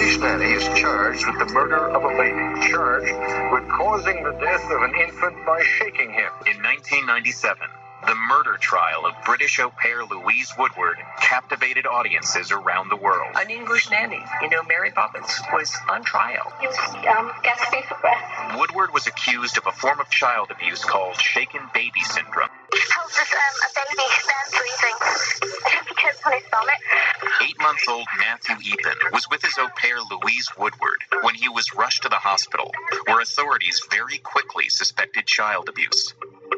Pakistani is charged with the murder of a baby, charged with causing the death of an infant by shaking him. In 1997, the murder trial of British au pair Louise Woodward captivated audiences around the world. An English nanny, Mary Poppins, was on trial. He was gasping for breath. Woodward was accused of a form of child abuse called shaken baby syndrome. He tells us a baby then breathing. Because on his stomach. 8-month-old Matthew Eapen was with his au pair Louise Woodward when he was rushed to the hospital, where authorities very quickly suspected child abuse.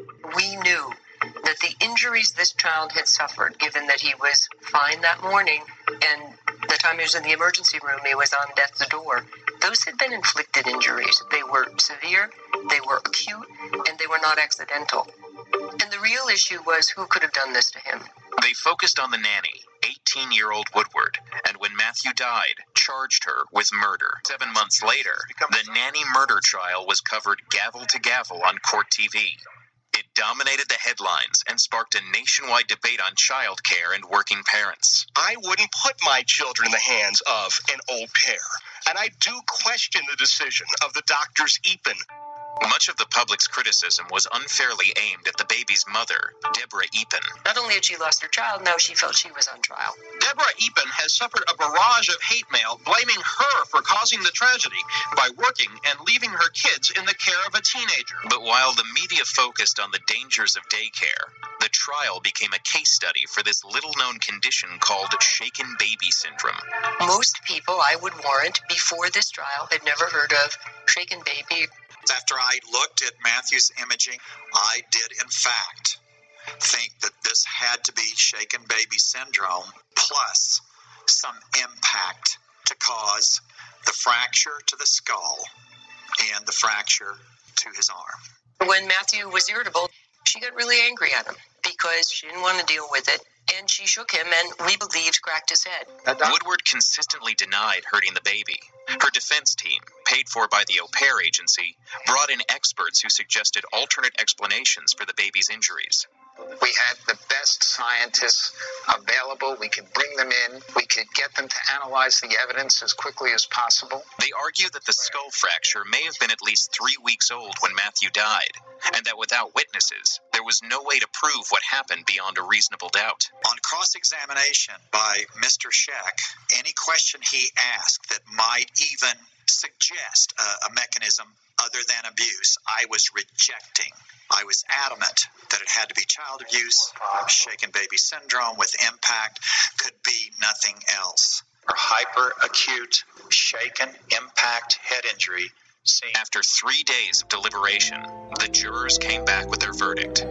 We knew that the injuries this child had suffered, given that he was fine that morning, and the time he was in the emergency room, he was on death's door, those had been inflicted injuries. They were severe, they were acute, and they were not accidental. And the real issue was who could have done this to him. They focused on the nanny, 18-year-old Woodward, and when Matthew died, charged her with murder. 7 months later, the nanny murder trial was covered gavel to gavel on Court TV. It dominated the headlines and sparked a nationwide debate on child care and working parents. I wouldn't put my children in the hands of an au pair, and I do question the decision of the doctors Eapen. Much of the public's criticism was unfairly aimed at the baby's mother, Deborah Eapen. Not only had she lost her child, now she felt she was on trial. Deborah Eapen has suffered a barrage of hate mail blaming her for causing the tragedy by working and leaving her kids in the care of a teenager. But while the media focused on the dangers of daycare, the trial became a case study for this little-known condition called shaken baby syndrome. Most people, I would warrant, before this trial had never heard of shaken baby. After I looked at Matthew's imaging, I did, in fact, think that this had to be shaken baby syndrome plus some impact to cause the fracture to the skull and the fracture to his arm. When Matthew was irritable, she got really angry at him because she didn't want to deal with it, and she shook him and, we believed, cracked his head. Woodward consistently denied hurting the baby. Her defense team, paid for by the au pair agency, brought in experts who suggested alternate explanations for the baby's injuries. We had the best scientists available. We could bring them in. We could get them to analyze the evidence as quickly as possible. They argue that the skull fracture may have been at least 3 weeks old when Matthew died, and that without witnesses, there was no way to prove what happened beyond a reasonable doubt. On cross-examination by Mr. Scheck, any question he asked that might even suggest a mechanism other than abuse, I was rejecting. I was adamant that it had to be child abuse, shaken baby syndrome with impact, could be nothing else. Or hyperacute shaken impact head injury. After 3 days of deliberation, the jurors came back with their verdict.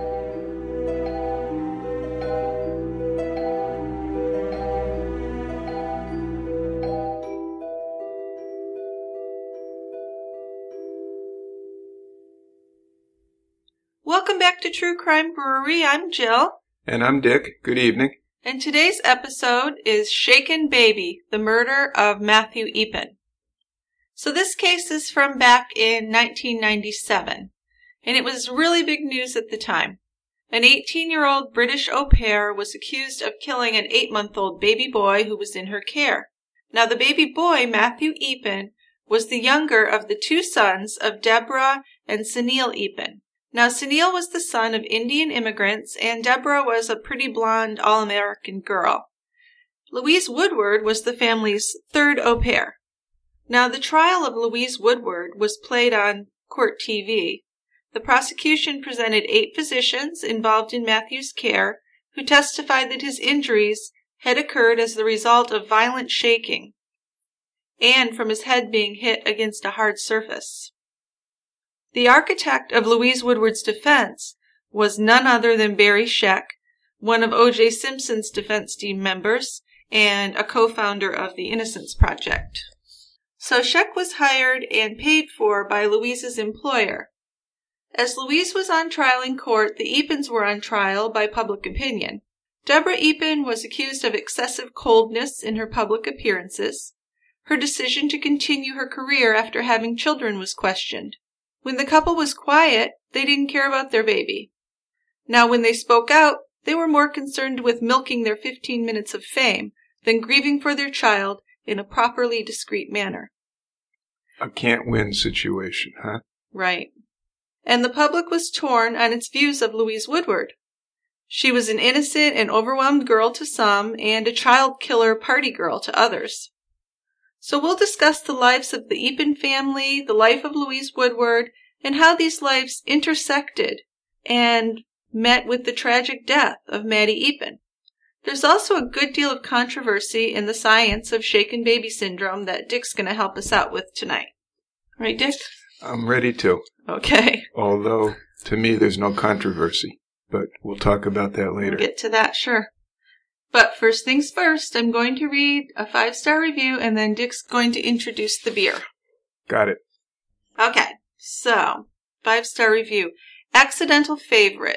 Welcome back to True Crime Brewery. I'm Jill. And I'm Dick. Good evening. And today's episode is Shaken Baby, the murder of Matthew Eapen. So this case is from back in 1997, and it was really big news at the time. An 18-year-old British au pair was accused of killing an 8-month-old baby boy who was in her care. Now the baby boy, Matthew Eapen, was the younger of the 2 sons of Deborah and Sunil Eapen. Now, Sunil was the son of Indian immigrants, and Deborah was a pretty blonde, all-American girl. Louise Woodward was the family's 3rd au pair. Now, the trial of Louise Woodward was played on Court TV. The prosecution presented 8 physicians involved in Matthew's care who testified that his injuries had occurred as the result of violent shaking and from his head being hit against a hard surface. The architect of Louise Woodward's defense was none other than Barry Scheck, one of O.J. Simpson's defense team members and a co-founder of the Innocence Project. So Scheck was hired and paid for by Louise's employer. As Louise was on trial in court, the Eapens were on trial by public opinion. Deborah Eapen was accused of excessive coldness in her public appearances. Her decision to continue her career after having children was questioned. When the couple was quiet, they didn't care about their baby. Now, when they spoke out, they were more concerned with milking their 15 minutes of fame than grieving for their child in a properly discreet manner. A can't-win situation, huh? Right. And the public was torn on its views of Louise Woodward. She was an innocent and overwhelmed girl to some, and a child killer party girl to others. So we'll discuss the lives of the Eapen family, the life of Louise Woodward, and how these lives intersected and met with the tragic death of Maddie Eapen. There's also a good deal of controversy in the science of shaken baby syndrome that Dick's going to help us out with tonight. Right, Dick? I'm ready to. Okay. Although, to me, there's no controversy. But we'll talk about that later. We'll get to that, sure. But first things first, I'm going to read a 5-star review, and then Dick's going to introduce the beer. Got it. Okay, so, 5-star review. Accidental Favorite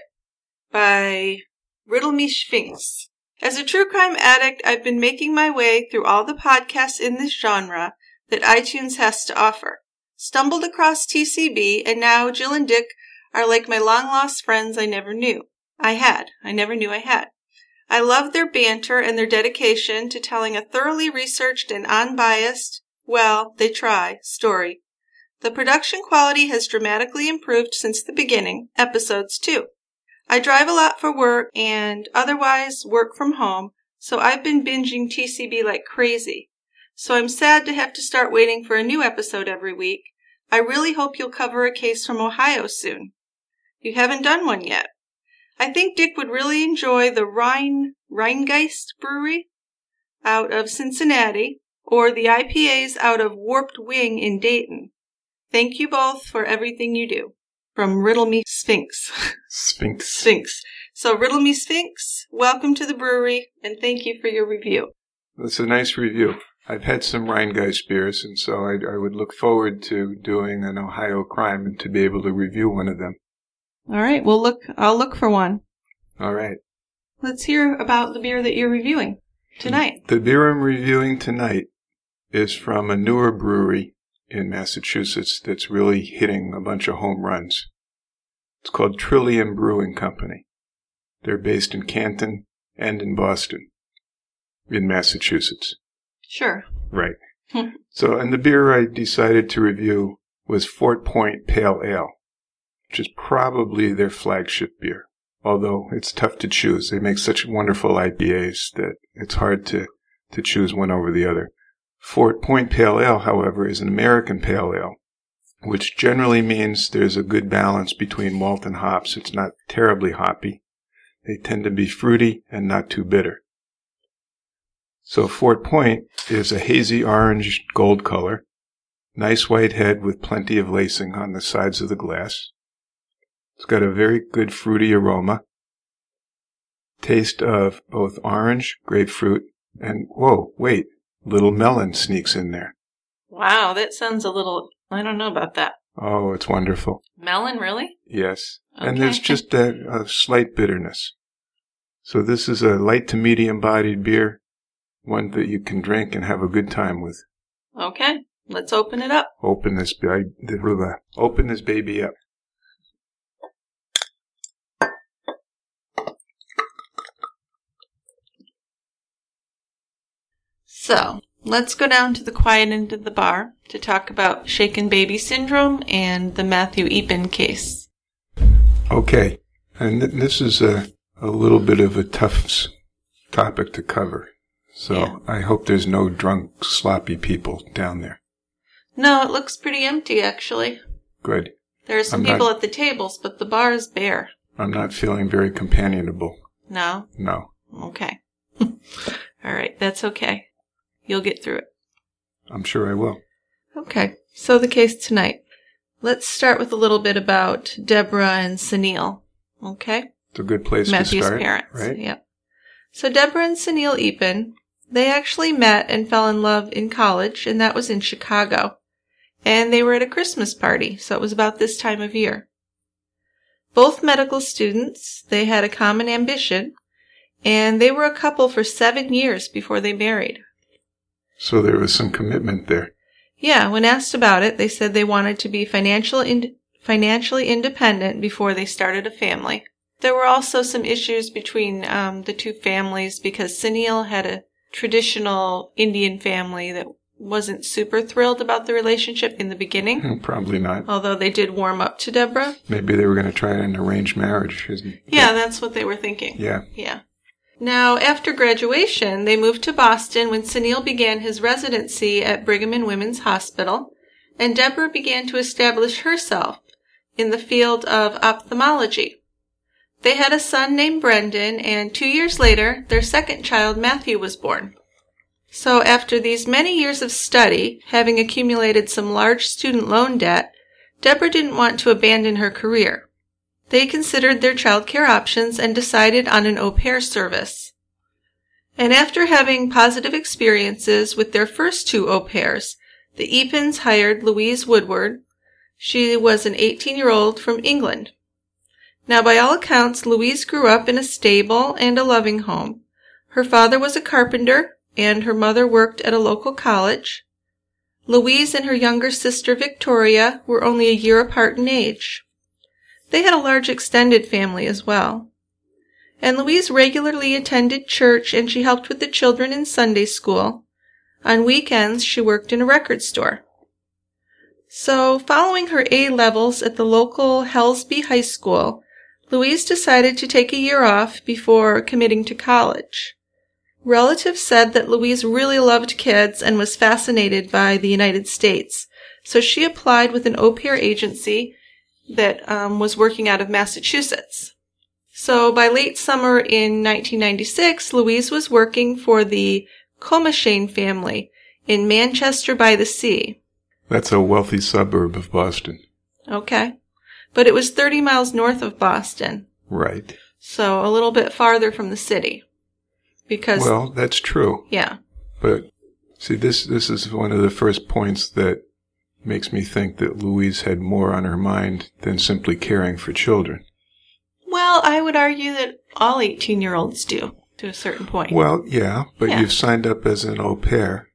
by Riddle Me Sphinx. As a true crime addict, I've been making my way through all the podcasts in this genre that iTunes has to offer. Stumbled across TCB, and now Jill and Dick are like my long-lost friends I never knew I never knew I had. I love their banter and their dedication to telling a thoroughly researched and unbiased, well, they try, story. The production quality has dramatically improved since the beginning, episodes too. I drive a lot for work and otherwise work from home, so I've been binging TCB like crazy. So I'm sad to have to start waiting for a new episode every week. I really hope you'll cover a case from Ohio soon. You haven't done one yet. I think Dick would really enjoy the Rheingeist Brewery out of Cincinnati, or the IPAs out of Warped Wing in Dayton. Thank you both for everything you do. From Riddle Me Sphinx. Sphinx. So Riddle Me Sphinx, welcome to the brewery, and thank you for your review. That's a nice review. I've had some Rheingeist beers, and so I would look forward to doing an Ohio crime and to be able to review one of them. All right, I'll look for one. All right. Let's hear about the beer that you're reviewing tonight. The beer I'm reviewing tonight is from a newer brewery in Massachusetts that's really hitting a bunch of home runs. It's called Trillium Brewing Company. They're based in Canton and in Boston, in Massachusetts. Sure. Right. So, and the beer I decided to review was Fort Point Pale Ale, which is probably their flagship beer, although it's tough to choose. They make such wonderful IPAs that it's hard to choose one over the other. Fort Point Pale Ale, however, is an American pale ale, which generally means there's a good balance between malt and hops. It's not terribly hoppy. They tend to be fruity and not too bitter. So Fort Point is a hazy orange gold color, nice white head with plenty of lacing on the sides of the glass. It's got a very good fruity aroma, taste of both orange, grapefruit, and, little melon sneaks in there. Wow, that sounds a little, I don't know about that. Oh, it's wonderful. Melon, really? Yes. Okay. And there's just a slight bitterness. So this is a light to medium-bodied beer, one that you can drink and have a good time with. Okay, let's open it up. Open this baby up. So, let's go down to the quiet end of the bar to talk about shaken baby syndrome and the Matthew Eapen case. Okay, and this is a little bit of a tough topic to cover. So yeah. I hope there's no drunk, sloppy people down there. No, it looks pretty empty, actually. Good. There are some people at the tables, but the bar is bare. I'm not feeling very companionable. No? No. Okay. All right, that's okay. You'll get through it. I'm sure I will. Okay, so the case tonight. Let's start with a little bit about Deborah and Sunil. Okay? It's a good place Matthew's to start, parents. Right? Yep. So Deborah and Sunil Eapen, they actually met and fell in love in college, and that was in Chicago. And they were at a Christmas party, so it was about this time of year. Both medical students, they had a common ambition, and they were a couple for 7 years before they married. So there was some commitment there. Yeah, when asked about it, they said they wanted to be financially independent before they started a family. There were also some issues between the two families because Sunil had a traditional Indian family that wasn't super thrilled about the relationship in the beginning. Probably not. Although they did warm up to Deborah. Maybe they were going to try an arranged marriage. Yeah, that's what they were thinking. Yeah. Yeah. Now, after graduation, they moved to Boston when Sunil began his residency at Brigham and Women's Hospital, and Deborah began to establish herself in the field of ophthalmology. They had a son named Brendan, and 2 years later, their second child, Matthew, was born. So after these many years of study, having accumulated some large student loan debt, Deborah didn't want to abandon her career. They considered their child care options and decided on an au pair service. And after having positive experiences with their first 2 au pairs, the Epins hired Louise Woodward. She was an 18-year-old from England. Now, by all accounts, Louise grew up in a stable and a loving home. Her father was a carpenter, and her mother worked at a local college. Louise and her younger sister, Victoria, were only a year apart in age. They had a large extended family as well. And Louise regularly attended church, and she helped with the children in Sunday school. On weekends, she worked in a record store. So, following her A-levels at the local Helsby High School, Louise decided to take a year off before committing to college. Relatives said that Louise really loved kids and was fascinated by the United States, so she applied with an au pair agency that was working out of Massachusetts. So by late summer in 1996, Louise was working for the Comashane family in Manchester by the Sea. That's a wealthy suburb of Boston. Okay. But it was 30 miles north of Boston. Right. So a little bit farther from the city. Well, that's true. Yeah. But, see, this is one of the first points that makes me think that Louise had more on her mind than simply caring for children. Well, I would argue that all 18-year-olds do, to a certain point. Well, yeah, but you've signed up as an au pair,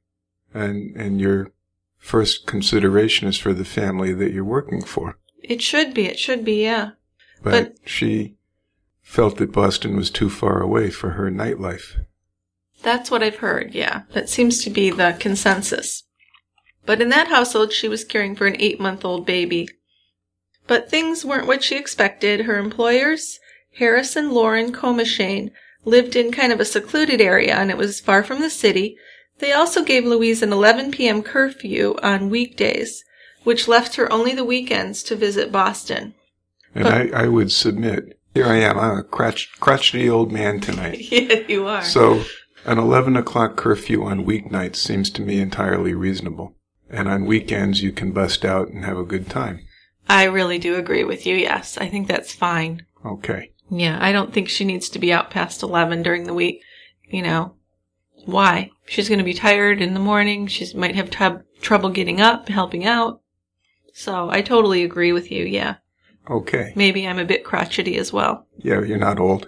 and your first consideration is for the family that you're working for. It should be, yeah. But she felt that Boston was too far away for her nightlife. That's what I've heard, yeah. That seems to be the consensus. But in that household, she was caring for an 8-month-old baby. But things weren't what she expected. Her employers, Harris and Lauren Comashane, lived in kind of a secluded area, and it was far from the city. They also gave Louise an 11 p.m. curfew on weekdays, which left her only the weekends to visit Boston. And I would submit, here I am, I'm a crotchety old man tonight. Yeah, you are. So an 11 o'clock curfew on weeknights seems to me entirely reasonable. And on weekends, you can bust out and have a good time. I really do agree with you, yes. I think that's fine. Okay. Yeah, I don't think she needs to be out past 11 during the week. You know, why? She's going to be tired in the morning. She might have trouble getting up, helping out. So I totally agree with you, yeah. Okay. Maybe I'm a bit crotchety as well. Yeah, you're not old.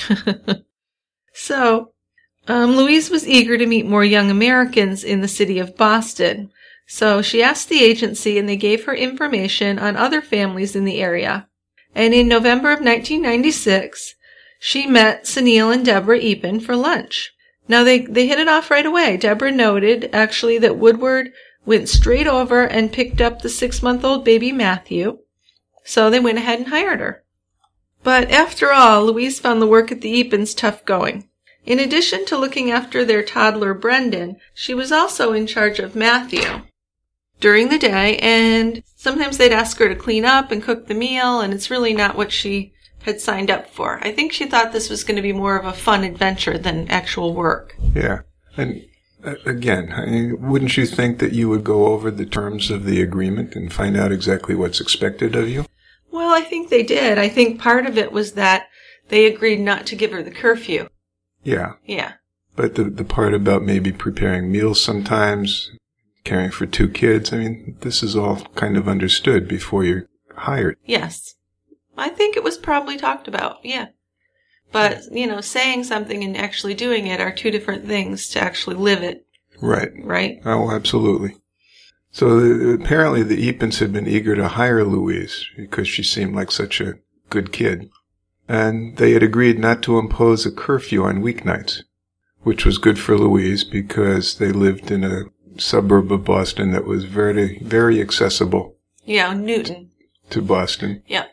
So, Louise was eager to meet more young Americans in the city of Boston. So she asked the agency, and they gave her information on other families in the area. And in November of 1996, she met Sunil and Deborah Epin for lunch. Now, they hit it off right away. Deborah noted, actually, that Woodward went straight over and picked up the 6-month-old baby Matthew. So they went ahead and hired her. But after all, Louise found the work at the Epins tough going. In addition to looking after their toddler Brendan, she was also in charge of Matthew during the day, and sometimes they'd ask her to clean up and cook the meal, and it's really not what she had signed up for. I think she thought this was going to be more of a fun adventure than actual work. Yeah. And again, I mean, wouldn't you think that you would go over the terms of the agreement and find out exactly what's expected of you? Well, I think they did. I think part of it was that they agreed not to give her the curfew. Yeah. Yeah. But the part about maybe preparing meals sometimes, caring for 2 kids, I mean, this is all kind of understood before you're hired. Yes. I think it was probably talked about, yeah. But, you know, saying something and actually doing it are 2 different things to actually live it. Right. Right? Oh, absolutely. So apparently the Epins had been eager to hire Louise because she seemed like such a good kid. And they had agreed not to impose a curfew on weeknights, which was good for Louise because they lived in a suburb of Boston that was very, very accessible. Yeah, Newton. To Boston. Yeah.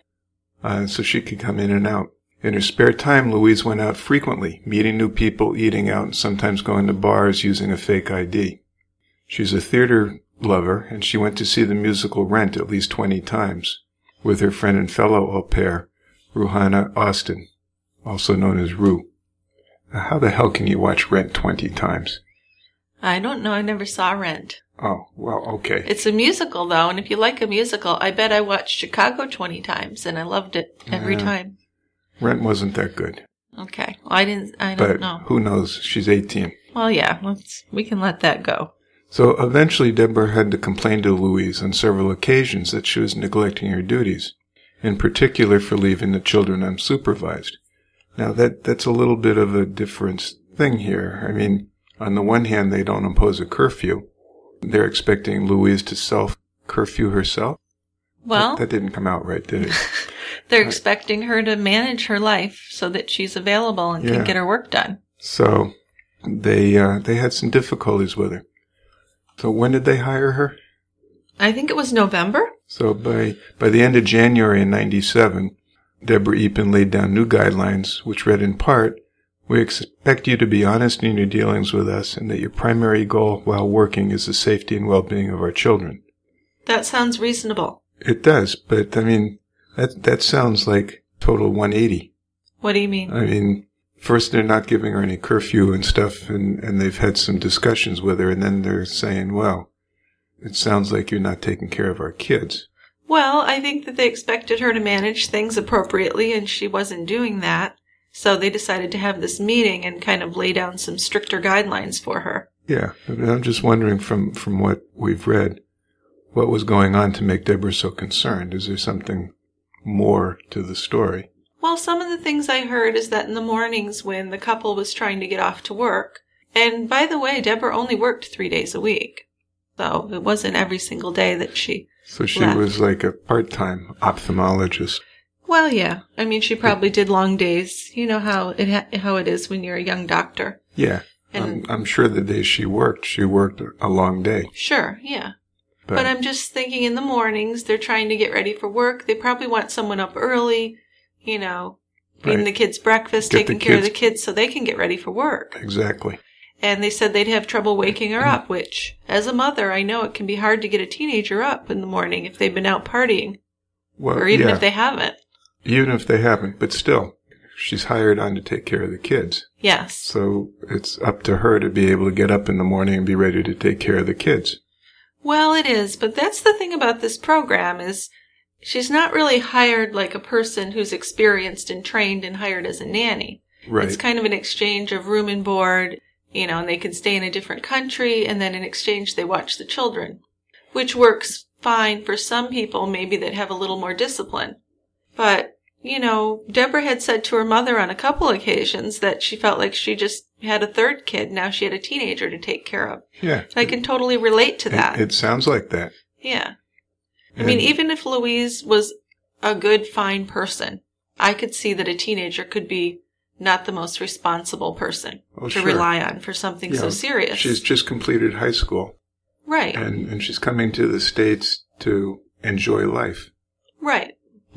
So she could come in and out. In her spare time, Louise went out frequently, meeting new people, eating out, and sometimes going to bars using a fake ID. She's a theater lover, and she went to see the musical Rent at least 20 times with her friend and fellow au pair, Ruhana Austin, also known as Rue. Now, how the hell can you watch Rent 20 times? I don't know. I never saw Rent. Oh, well, okay. It's a musical, though, and if you like a musical, I bet I watched Chicago 20 times, and I loved it every time. Rent wasn't that good. Okay. Well, I don't know. But who knows? She's 18. Well, yeah, we can let that go. So eventually Deborah had to complain to Louise on several occasions that she was neglecting her duties, in particular for leaving the children unsupervised. Now that's a little bit of a different thing here. I mean, on the one hand, they don't impose a curfew. They're expecting Louise to self-curfew herself. Well, that didn't come out right, did it? They're expecting her to manage her life so that she's available and can get her work done. So they had some difficulties with her. So when did they hire her? I think it was November. So by the end of January in 97, Deborah Epen laid down new guidelines, which read in part, "We expect you to be honest in your dealings with us and that your primary goal while working is the safety and well-being of our children." That sounds reasonable. It does, but I mean, that sounds like total 180. What do you mean? I mean, first they're not giving her any curfew and stuff, and they've had some discussions with her, and then they're saying, well, it sounds like you're not taking care of our kids. Well, I think that they expected her to manage things appropriately, and she wasn't doing that. So they decided to have this meeting and kind of lay down some stricter guidelines for her. Yeah, I'm just wondering from what we've read, what was going on to make Deborah so concerned? Is there something more to the story? Well, some of the things I heard is that in the mornings when the couple was trying to get off to work, and by the way, Deborah only worked 3 days a week, so it wasn't every single day that she So she left. was like a part-time ophthalmologist. Well, yeah. I mean, she probably did long days. You know how it is when you're a young doctor. Yeah. And I'm sure the days she worked a long day. Sure, yeah. But I'm just thinking in the mornings, they're trying to get ready for work. They probably want someone up early, feeding the kids breakfast, taking care of the kids so they can get ready for work. Exactly. And they said they'd have trouble waking her up, which, as a mother, I know it can be hard to get a teenager up in the morning if they've been out partying. Well, or even if they haven't. Even if they haven't, but still, she's hired on to take care of the kids. Yes. So it's up to her to be able to get up in the morning and be ready to take care of the kids. Well, it is, but that's the thing about this program is she's not really hired like a person who's experienced and trained and hired as a nanny. Right. It's kind of an exchange of room and board, and they can stay in a different country, and then in exchange they watch the children, which works fine for some people maybe that have a little more discipline. But, Deborah had said to her mother on a couple occasions that she felt like she just had a third kid. Now she had a teenager to take care of. Yeah. I can totally relate to that. It sounds like that. Yeah. I mean, even if Louise was a good, fine person, I could see that a teenager could be not the most responsible person to rely on for something so serious. She's just completed high school. Right. And she's coming to the States to enjoy life. Right.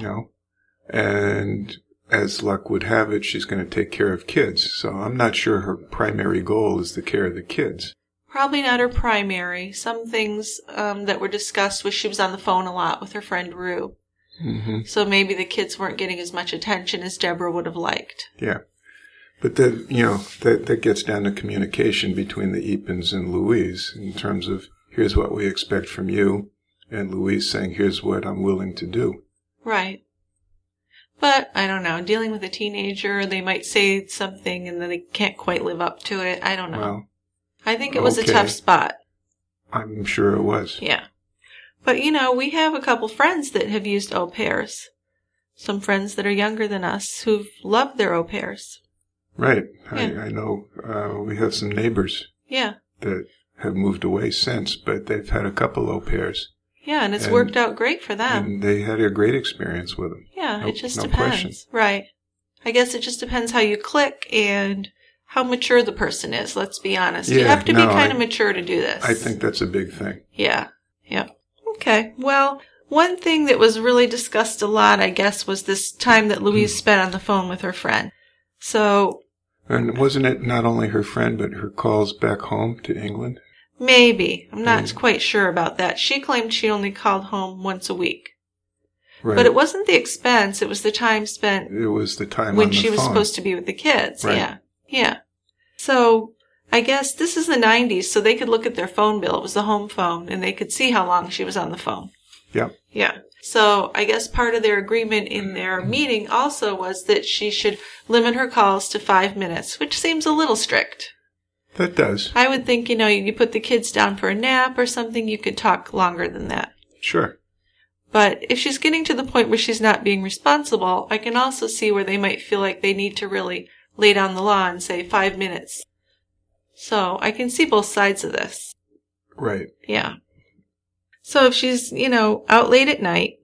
And as luck would have it, she's going to take care of kids. So I'm not sure her primary goal is the care of the kids. Probably not her primary. Some things that were discussed was she was on the phone a lot with her friend Rue. Mm-hmm. So maybe the kids weren't getting as much attention as Deborah would have liked. Yeah. But then, that gets down to communication between the Epens and Louise in terms of here's what we expect from you, and Louise saying here's what I'm willing to do. Right. But, I don't know, dealing with a teenager, they might say something and then they can't quite live up to it. I don't know. Well, I think it was a tough spot. I'm sure it was. Yeah. But, we have a couple friends that have used au pairs. Some friends that are younger than us who've loved their au pairs. Right. Yeah. I know we have some neighbors that have moved away since, but they've had a couple au pairs. Yeah, and it's worked out great for them. And they had a great experience with them. Yeah, it just no depends. Question. Right. I guess it just depends how you click and how mature the person is, let's be honest. Yeah, you have to be kind of mature to do this. I think that's a big thing. Yeah. Okay. Well, one thing that was really discussed a lot, I guess, was this time that Louise spent on the phone with her friend. So... And wasn't it not only her friend, but her calls back home to England? Maybe. I'm not quite sure about that. She claimed she only called home once a week. Right. But it wasn't the expense, it was the time spent... It was the time when on the she was phone. supposed to be with the kids. Right. Yeah. So, I guess this is the 90s, so they could look at their phone bill. It was the home phone, and they could see how long she was on the phone. Yep. Yeah. So, I guess part of their agreement in their meeting also was that she should limit her calls to 5 minutes, which seems a little strict. That does. I would think, you put the kids down for a nap or something, you could talk longer than that. Sure. But if she's getting to the point where she's not being responsible, I can also see where they might feel like they need to really lay down the law and say 5 minutes. So I can see both sides of this. Right. Yeah. So if she's, out late at night,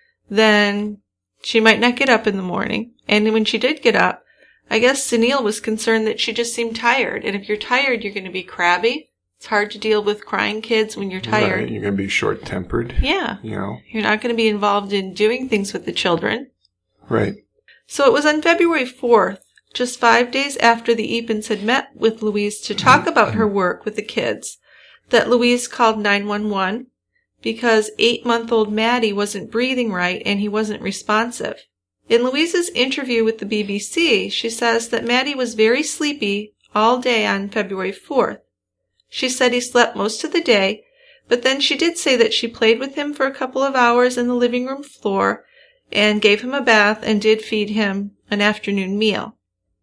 then she might not get up in the morning. And when she did get up, I guess Sunil was concerned that she just seemed tired. And if you're tired, you're going to be crabby. It's hard to deal with crying kids when you're tired. Right. You're going to be short-tempered. Yeah. You're not going to be involved in doing things with the children. Right. So it was on February 4th, just 5 days after the Epens had met with Louise to talk about her work with the kids, that Louise called 911 because 8-month-old Maddie wasn't breathing right and he wasn't responsive. In Louise's interview with the BBC, she says that Maddie was very sleepy all day on February 4th. She said he slept most of the day, but then she did say that she played with him for a couple of hours in the living room floor and gave him a bath and did feed him an afternoon meal.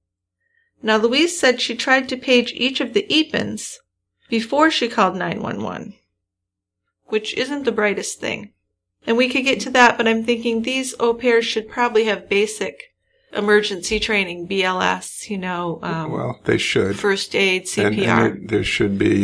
Now, Louise said she tried to page each of the Epens before she called 911, which isn't the brightest thing. And we could get to that, but I'm thinking these au pairs should probably have basic emergency training, BLS, well, they should. First aid, CPR. And there should be,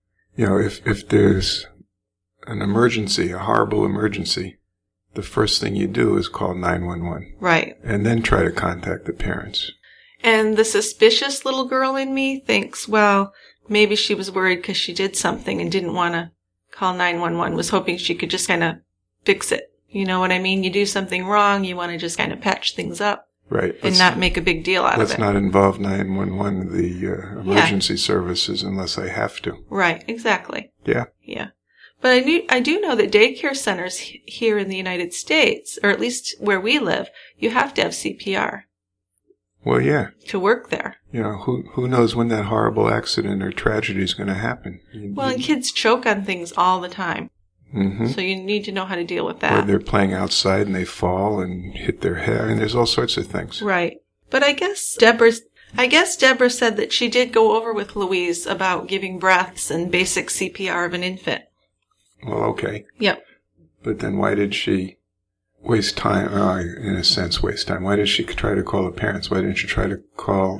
if there's an emergency, a horrible emergency, the first thing you do is call 911. Right. And then try to contact the parents. And the suspicious little girl in me thinks, well, maybe she was worried because she did something and didn't want to call 911, was hoping she could just kind of fix it. You know what I mean? You do something wrong, you want to just kind of patch things up. Right. And not make a big deal out of it. Let's not involve 911, the emergency services, unless I have to. Right, exactly. Yeah. Yeah. But I do know that daycare centers here in the United States, or at least where we live, you have to have CPR. Well, yeah. To work there. Who knows when that horrible accident or tragedy is going to happen. And kids choke on things all the time. Mm-hmm. So you need to know how to deal with that. Or they're playing outside and they fall and hit their head. And there's all sorts of things. Right. But I guess Deborah said that she did go over with Louise about giving breaths and basic CPR of an infant. Well, okay. Yep. But then why did she waste time? In a sense, waste time. Why did she try to call the parents? Why didn't she try to call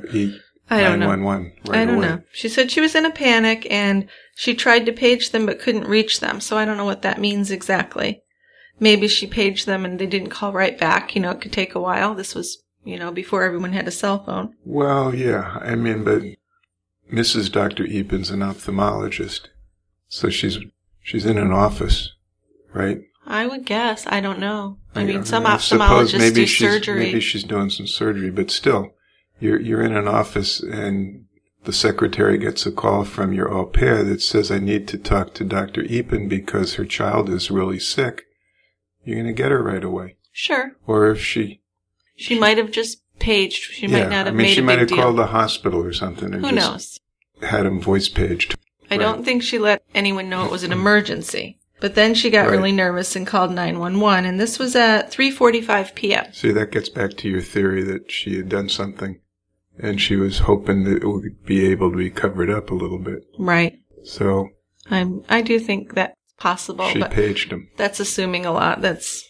911 right away? I don't know. She said she was in a panic and she tried to page them but couldn't reach them. So I don't know what that means exactly. Maybe she paged them and they didn't call right back. It could take a while. This was, before everyone had a cell phone. Well, yeah. But Mrs. Dr. Epens, an ophthalmologist. So she's in an office, right? I would guess. I don't know. Some ophthalmologists do surgery. Maybe she's doing some surgery, but still, you're in an office and the secretary gets a call from your au pair that says, I need to talk to Dr. Epen because her child is really sick. You're going to get her right away. Sure. Or if she might have just paged. She might not have made a big deal. she might have called the hospital or something. And Who knows? Had him voice paged. I don't think she let anyone know it was an emergency. But then she got really nervous and called 911, and this was at 3:45 p.m. See, that gets back to your theory that she had done something, and she was hoping that it would be able to be covered up a little bit. Right. So I do think that's possible. She paged him. That's assuming a lot. That's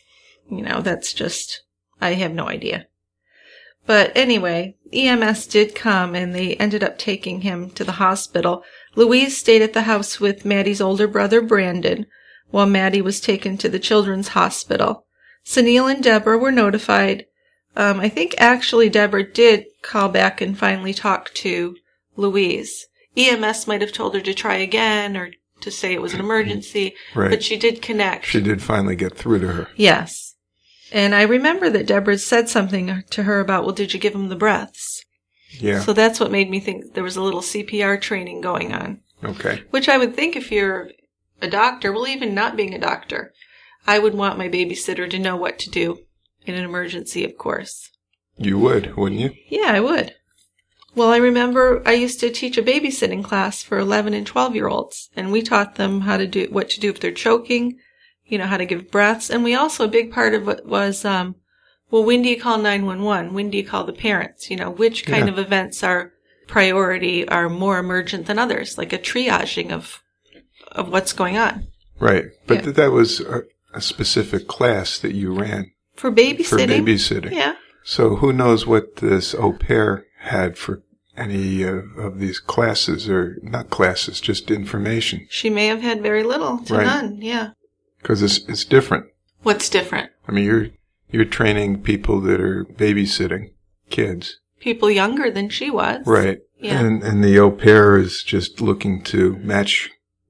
just, I have no idea. But anyway, EMS did come, and they ended up taking him to the hospital. Louise stayed at the house with Maddie's older brother, Brandon, while Maddie was taken to the children's hospital. Sunil and Deborah were notified. I think actually Deborah did call back and finally talk to Louise. EMS might have told her to try again or to say it was an emergency, Right. but she did connect. She did finally get through to her. Yes. And I remember that Deborah said something to her about, well, did you give him the breaths? Yeah. So that's what made me think there was a little CPR training going on. Okay. Which I would think if you're a doctor, well, even not being a doctor, I would want my babysitter to know what to do in an emergency, of course. You would, wouldn't you? Yeah, I would. Well, I remember I used to teach a babysitting class for 11 and 12-year-olds, and we taught them what to do if they're choking, how to give breaths. And we also, a big part of it was, well, when do you call 911? When do you call the parents? Which kind of events are priority, are more emergent than others, like a triaging of what's going on. Right. But that was a specific class that you ran. For babysitting? Yeah. So who knows what this au pair had for any of these classes, or not classes, just information. She may have had very little to none, yeah. Because it's different. What's different? I mean, you're training people that are babysitting kids. People younger than she was. Right. Yeah. And the au pair is just looking to match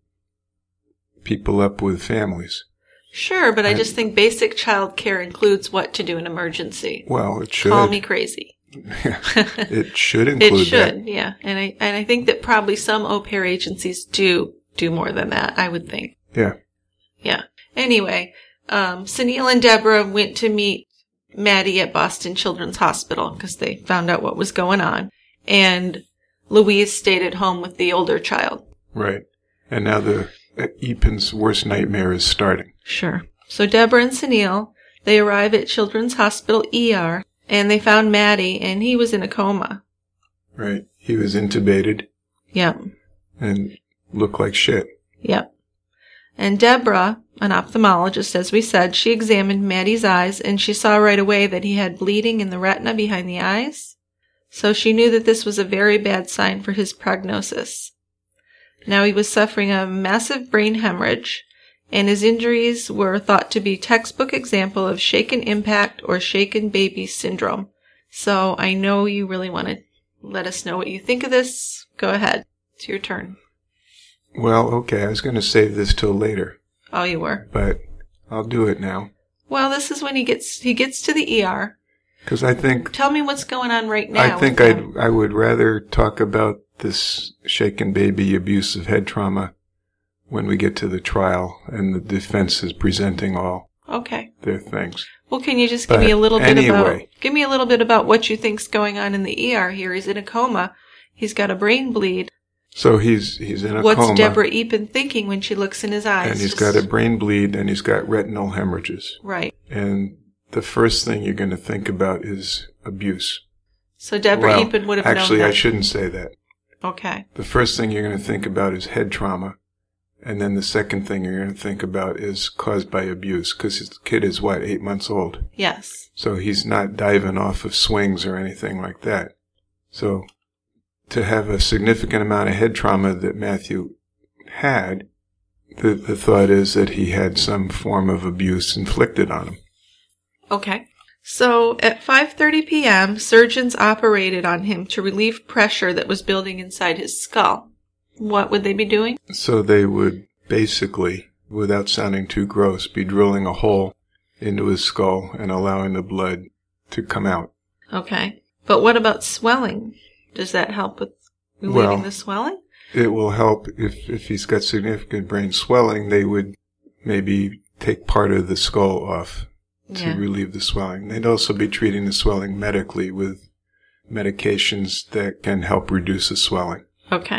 people up with families. Sure, but I just think basic child care includes what to do in emergency. Well, it should. Call me crazy. It should include It should, that. yeah. And I think that probably some au pair agencies do more than that, I would think. Yeah. Yeah. Anyway, Sunil and Deborah went to meet Maddie at Boston Children's Hospital because they found out what was going on. And Louise stayed at home with the older child. Right. And now Epen's worst nightmare is starting. Sure. So Deborah and Sunil, they arrive at Children's Hospital ER, and they found Maddie, and he was in a coma. Right. He was intubated. Yep. And looked like shit. Yep. And Deborah, an ophthalmologist, as we said, she examined Maddie's eyes, and she saw right away that he had bleeding in the retina behind the eyes. So she knew that this was a very bad sign for his prognosis. Now he was suffering a massive brain hemorrhage, and his injuries were thought to be textbook example of shaken impact or shaken baby syndrome. So I know you really want to let us know what you think of this. Go ahead. It's your turn. Well, okay, I was going to save this till later. Oh, you were? But I'll do it now. Well, this is when he gets to the ER. Because I think... Tell me what's going on right now. I think I would rather talk about this shaken baby abuse of head trauma when we get to the trial and the defense is presenting all their things. Well, can you just give me a little bit about what you think's going on in the ER here? He's in a coma. He's got a brain bleed. So he's in a coma. What's Deborah Epen thinking when she looks in his eyes? And he's got a brain bleed and he's got retinal hemorrhages. Right. And the first thing you're going to think about is abuse. So Deborah Epen would have known that. Actually, I shouldn't say that. Okay. The first thing you're going to think about is head trauma. And then the second thing you're going to think about is caused by abuse. Because his kid is, 8 months old? Yes. So he's not diving off of swings or anything like that. So to have a significant amount of head trauma that Matthew had, the thought is that he had some form of abuse inflicted on him. Okay. So at 5:30 p.m., surgeons operated on him to relieve pressure that was building inside his skull. What would they be doing? So they would basically, without sounding too gross, be drilling a hole into his skull and allowing the blood to come out. Okay. But what about swelling? Does that help with relieving the swelling? It will help if he's got significant brain swelling. They would maybe take part of the skull off to relieve the swelling. They'd also be treating the swelling medically with medications that can help reduce the swelling. Okay.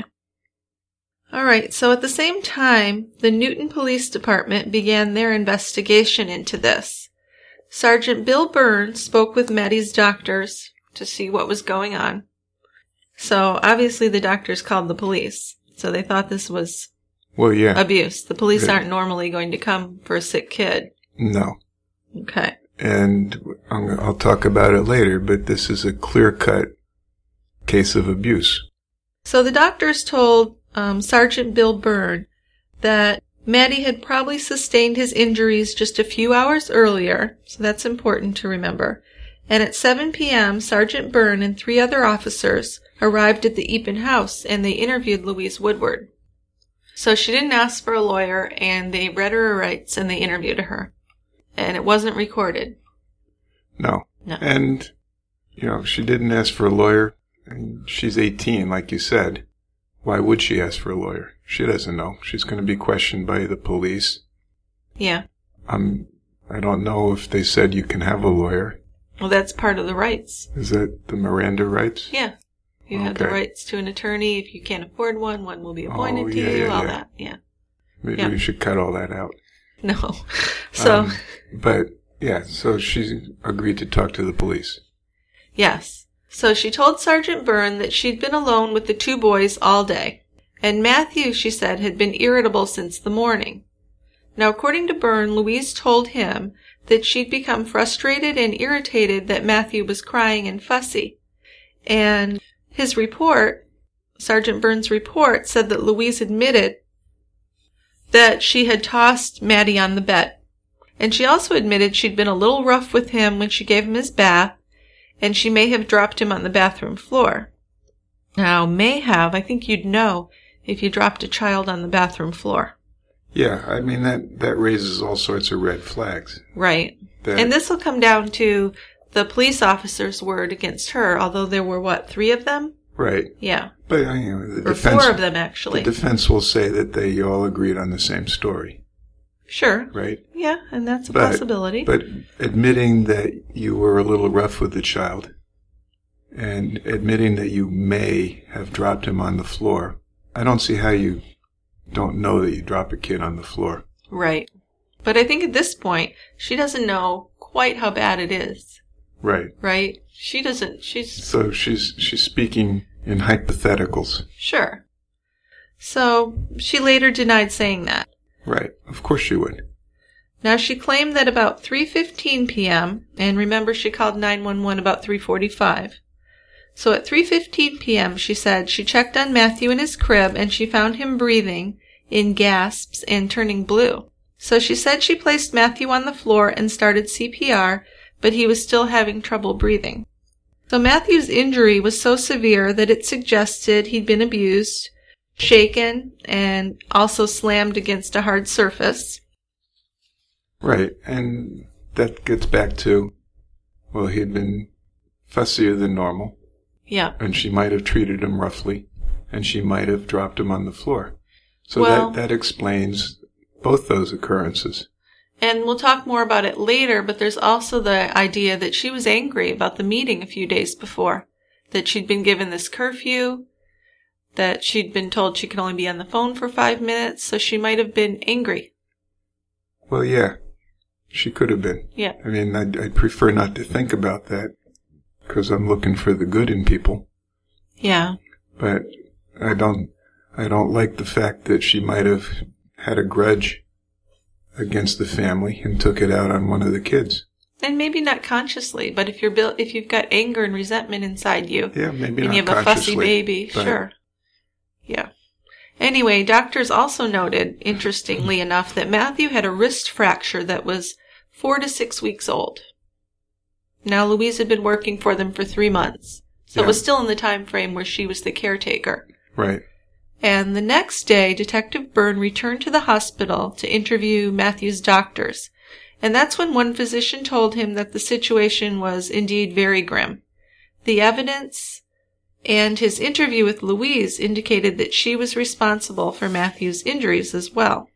All right. So at the same time, the Newton Police Department began their investigation into this. Sergeant Bill Byrne spoke with Maddie's doctors to see what was going on. So obviously the doctors called the police. So they thought this was abuse. The police aren't normally going to come for a sick kid. No. Okay. And I'll talk about it later, but this is a clear-cut case of abuse. So the doctors told Sergeant Bill Byrne that Maddie had probably sustained his injuries just a few hours earlier, so that's important to remember. And at 7 p.m., Sergeant Byrne and 3 other officers arrived at the Eapen house and they interviewed Louise Woodward. So she didn't ask for a lawyer, and they read her rights and they interviewed her. And it wasn't recorded. No. No. And, she didn't ask for a lawyer. And she's 18, like you said. Why would she ask for a lawyer? She doesn't know. She's going to be questioned by the police. Yeah. I don't know if they said you can have a lawyer. Well, that's part of the rights. Is that the Miranda rights? Yeah. You have the rights to an attorney. If you can't afford one will be appointed to you, all that. Yeah. Maybe we should cut all that out. No. So. So she agreed to talk to the police. Yes. So she told Sergeant Byrne that she'd been alone with the two boys all day. And Matthew, she said, had been irritable since the morning. Now, according to Byrne, Louise told him that she'd become frustrated and irritated that Matthew was crying and fussy. And his report, Sergeant Byrne's report, said that Louise admitted that she had tossed Maddie on the bed. And she also admitted she'd been a little rough with him when she gave him his bath, and she may have dropped him on the bathroom floor. Now, may have, I think you'd know if you dropped a child on the bathroom floor. Yeah, I mean, that raises all sorts of red flags. Right. And this will come down to the police officer's word against her, although there were, 3 of them? Right. Yeah. But, the or defense... 4 of them, actually. The defense will say that they all agreed on the same story. Sure. Right? Yeah, and that's a possibility. But admitting that you were a little rough with the child and admitting that you may have dropped him on the floor, I don't see how you don't know that you drop a kid on the floor. Right. But I think at this point, she doesn't know quite how bad it is. Right. Right? She doesn't, So she's speaking in hypotheticals. Sure. So she later denied saying that. Right. Of course she would. Now she claimed that about 3:15 p.m., and remember she called 911 about 3:45. So at 3:15 p.m., she said she checked on Matthew in his crib and she found him breathing in gasps and turning blue. So she said she placed Matthew on the floor and started CPR, but he was still having trouble breathing. So Matthew's injury was so severe that it suggested he'd been abused, shaken, and also slammed against a hard surface. Right, and that gets back to, he had been fussier than normal. Yeah. And she might have treated him roughly, and she might have dropped him on the floor. So that explains both those occurrences. And we'll talk more about it later, but there's also the idea that she was angry about the meeting a few days before, that she'd been given this curfew, that she'd been told she could only be on the phone for 5 minutes, so she might have been angry. Well, yeah, she could have been. Yeah. I mean, I'd prefer not to think about that, because I'm looking for the good in people. Yeah. But I don't like the fact that she might have had a grudge against the family and took it out on one of the kids. And maybe not consciously, but if you've got anger and resentment inside you, yeah, maybe and not you have a fussy baby, but... sure. Yeah. Anyway, doctors also noted, interestingly enough, that Matthew had a wrist fracture that was 4 to 6 weeks old. Now, Louise had been working for them for 3 months, so it was still in the time frame where she was the caretaker. Right. And the next day, Detective Byrne returned to the hospital to interview Matthew's doctors. And that's when one physician told him that the situation was indeed very grim. The evidence and his interview with Louise indicated that she was responsible for Matthew's injuries as well.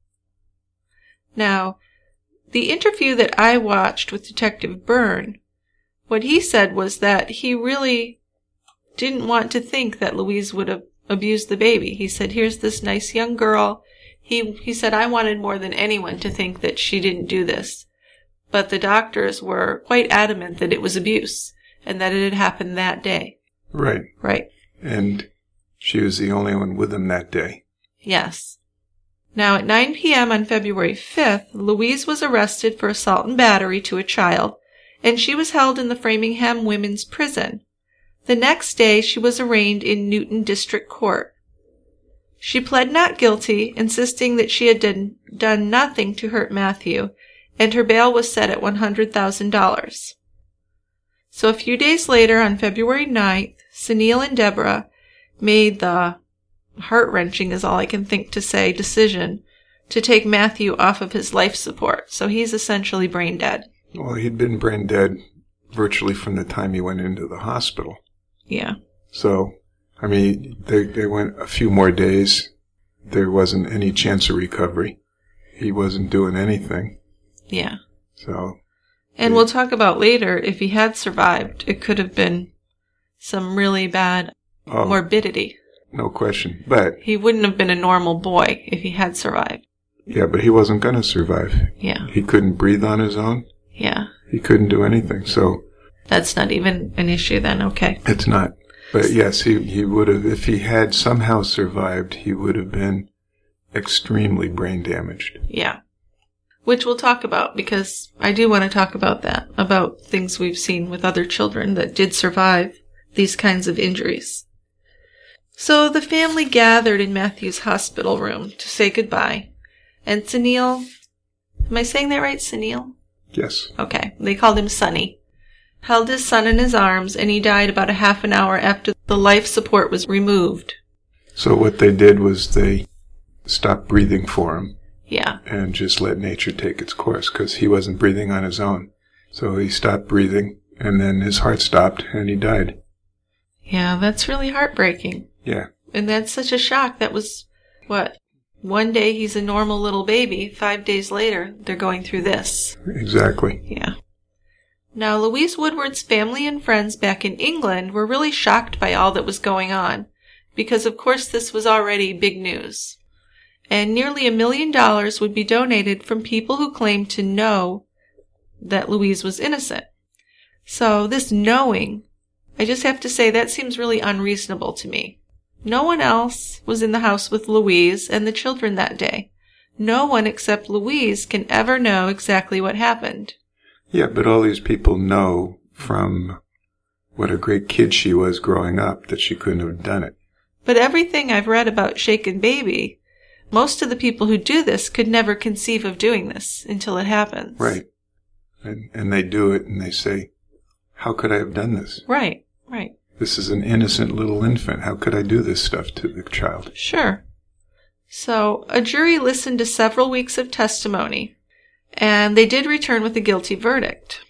Now, the interview that I watched with Detective Byrne, what he said was that he really didn't want to think that Louise would have abused the baby. He said, here's this nice young girl. He said, I wanted more than anyone to think that she didn't do this. But the doctors were quite adamant that it was abuse and that it had happened that day. Right. Right. And she was the only one with him that day. Yes. Now, at 9 p.m. on February 5th, Louise was arrested for assault and battery to a child, and she was held in the Framingham Women's Prison. The next day, she was arraigned in Newton District Court. She pled not guilty, insisting that she had done nothing to hurt Matthew, and her bail was set at $100,000. So a few days later, on February 9th, Sunil and Deborah made the heart-wrenching, is all I can think to say, decision to take Matthew off of his life support. So he's essentially brain dead. Well, he'd been brain dead virtually from the time he went into the hospital. Yeah. So, I mean, they went a few more days. There wasn't any chance of recovery. He wasn't doing anything. Yeah. So. And we'll talk about later, if he had survived, it could have been some really bad morbidity. No question. But he wouldn't have been a normal boy if he had survived. Yeah, but he wasn't going to survive. Yeah. He couldn't breathe on his own. Yeah. He couldn't do anything, so. That's not even an issue then, okay. It's not. But yes, he would have, if he had somehow survived, he would have been extremely brain damaged. Yeah. Which we'll talk about, because I do want to talk about that, about things we've seen with other children that did survive these kinds of injuries. So the family gathered in Matthew's hospital room to say goodbye. And Sunil, am I saying that right, Sunil? Yes. Okay, they called him Sonny. Held his son in his arms, and he died about a half an hour after the life support was removed. So what they did was they stopped breathing for him. Yeah. And just let nature take its course, because he wasn't breathing on his own. So he stopped breathing, and then his heart stopped, and he died. Yeah, that's really heartbreaking. Yeah. And that's such a shock. That was, what, one day he's a normal little baby, 5 days later they're going through this. Exactly. Yeah. Now, Louise Woodward's family and friends back in England were really shocked by all that was going on, because of course this was already big news. And nearly $1 million would be donated from people who claimed to know that Louise was innocent. So this knowing, I just have to say that seems really unreasonable to me. No one else was in the house with Louise and the children that day. No one except Louise can ever know exactly what happened. Yeah, but all these people know from what a great kid she was growing up that she couldn't have done it. But everything I've read about Shaken Baby, most of the people who do this could never conceive of doing this until it happens. Right. And they do it and they say, how could I have done this? Right, right. This is an innocent little infant. How could I do this stuff to the child? Sure. So, a jury listened to several weeks of testimony, and they did return with a guilty verdict.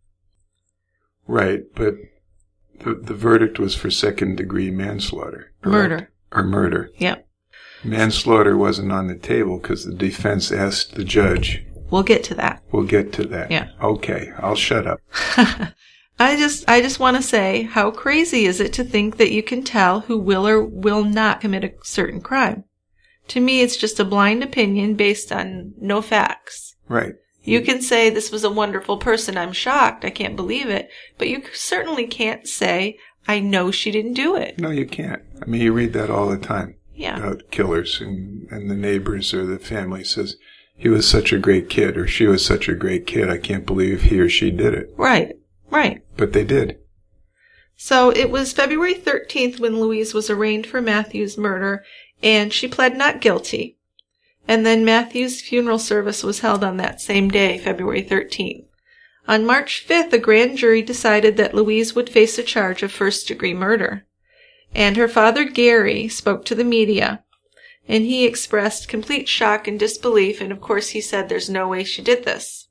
Right, but the verdict was for second-degree manslaughter. Correct? Murder. Or murder. Yep. Manslaughter wasn't on the table because the defense asked the judge. We'll get to that. We'll get to that. Yeah. Okay, I'll shut up. I just want to say, how crazy is it to think that you can tell who will or will not commit a certain crime? To me, it's just a blind opinion based on no facts. Right. You can say, this was a wonderful person, I'm shocked, I can't believe it, but you certainly can't say, I know she didn't do it. No, you can't. I mean, you read that all the time. Yeah. About killers, and the neighbors or the family says, he was such a great kid, or she was such a great kid, I can't believe he or she did it. Right, right. But they did. So it was February 13th when Louise was arraigned for Matthew's murder, and she pled not guilty. And then Matthew's funeral service was held on that same day, February 13th. On March 5th, a grand jury decided that Louise would face a charge of first-degree murder. And her father, Gary, spoke to the media, and he expressed complete shock and disbelief, and of course he said there's no way she did this.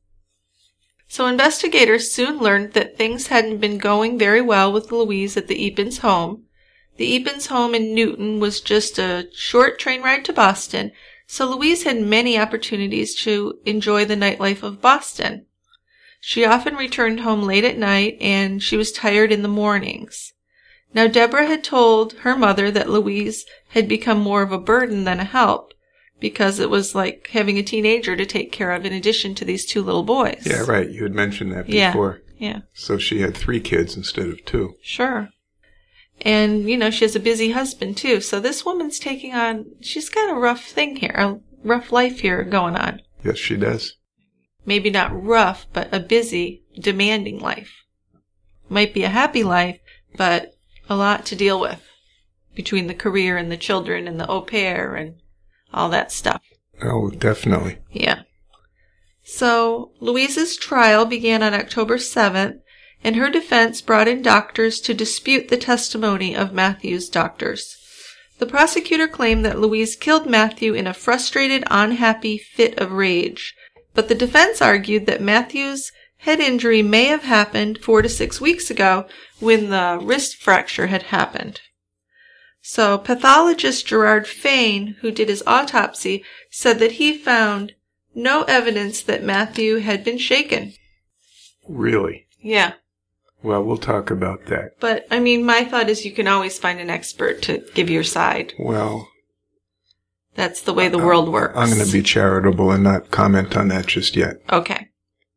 So investigators soon learned that things hadn't been going very well with Louise at the Eapons' home. The Eapons' home in Newton was just a short train ride to Boston, so Louise had many opportunities to enjoy the nightlife of Boston. She often returned home late at night, and she was tired in the mornings. Now, Deborah had told her mother that Louise had become more of a burden than a help, because it was like having a teenager to take care of in addition to these two little boys. Yeah, right. You had mentioned that before. Yeah. So she had 3 kids instead of 2. Sure. And, she has a busy husband, too. So this woman's she's got a rough thing here, a rough life here going on. Yes, she does. Maybe not rough, but a busy, demanding life. Might be a happy life, but a lot to deal with between the career and the children and the au pair and all that stuff. Oh, definitely. Yeah. So Louise's trial began on October 7th, and her defense brought in doctors to dispute the testimony of Matthew's doctors. The prosecutor claimed that Louise killed Matthew in a frustrated, unhappy fit of rage, but the defense argued that Matthew's head injury may have happened 4 to 6 weeks ago when the wrist fracture had happened. So pathologist Gerard Fain, who did his autopsy, said that he found no evidence that Matthew had been shaken. Really? Yeah. Well, we'll talk about that. But, I mean, my thought is you can always find an expert to give your side. Well, that's the way the world works. I'm going to be charitable and not comment on that just yet. Okay.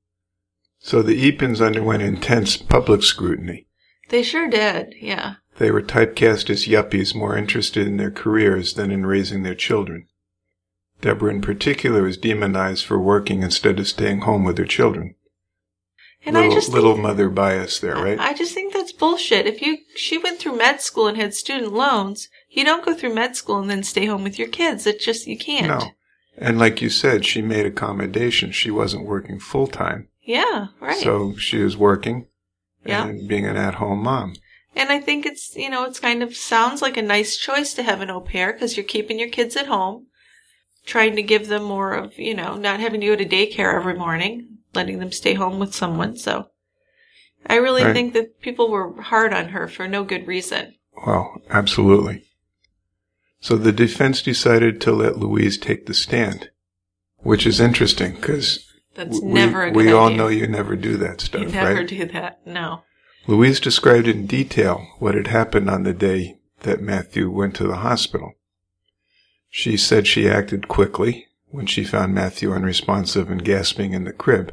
So the Epins underwent intense public scrutiny. They sure did, yeah. They were typecast as yuppies more interested in their careers than in raising their children. Deborah in particular was demonized for working instead of staying home with her children. And little mother bias there, right? I just think that's bullshit. She went through med school and had student loans, you don't go through med school and then stay home with your kids. It's just, you can't. No. And like you said, she made accommodations. She wasn't working full time. Yeah, right. So she was working and being an at-home mom. And I think it's, it's kind of sounds like a nice choice to have an au pair because you're keeping your kids at home, trying to give them more of, not having to go to daycare every morning, letting them stay home with someone. So I really think that people were hard on her for no good reason. Well, absolutely. So the defense decided to let Louise take the stand, which is interesting because that's never a good idea. We all know you never do that stuff, right? You never do that, no. Louise described in detail what had happened on the day that Matthew went to the hospital. She said she acted quickly when she found Matthew unresponsive and gasping in the crib.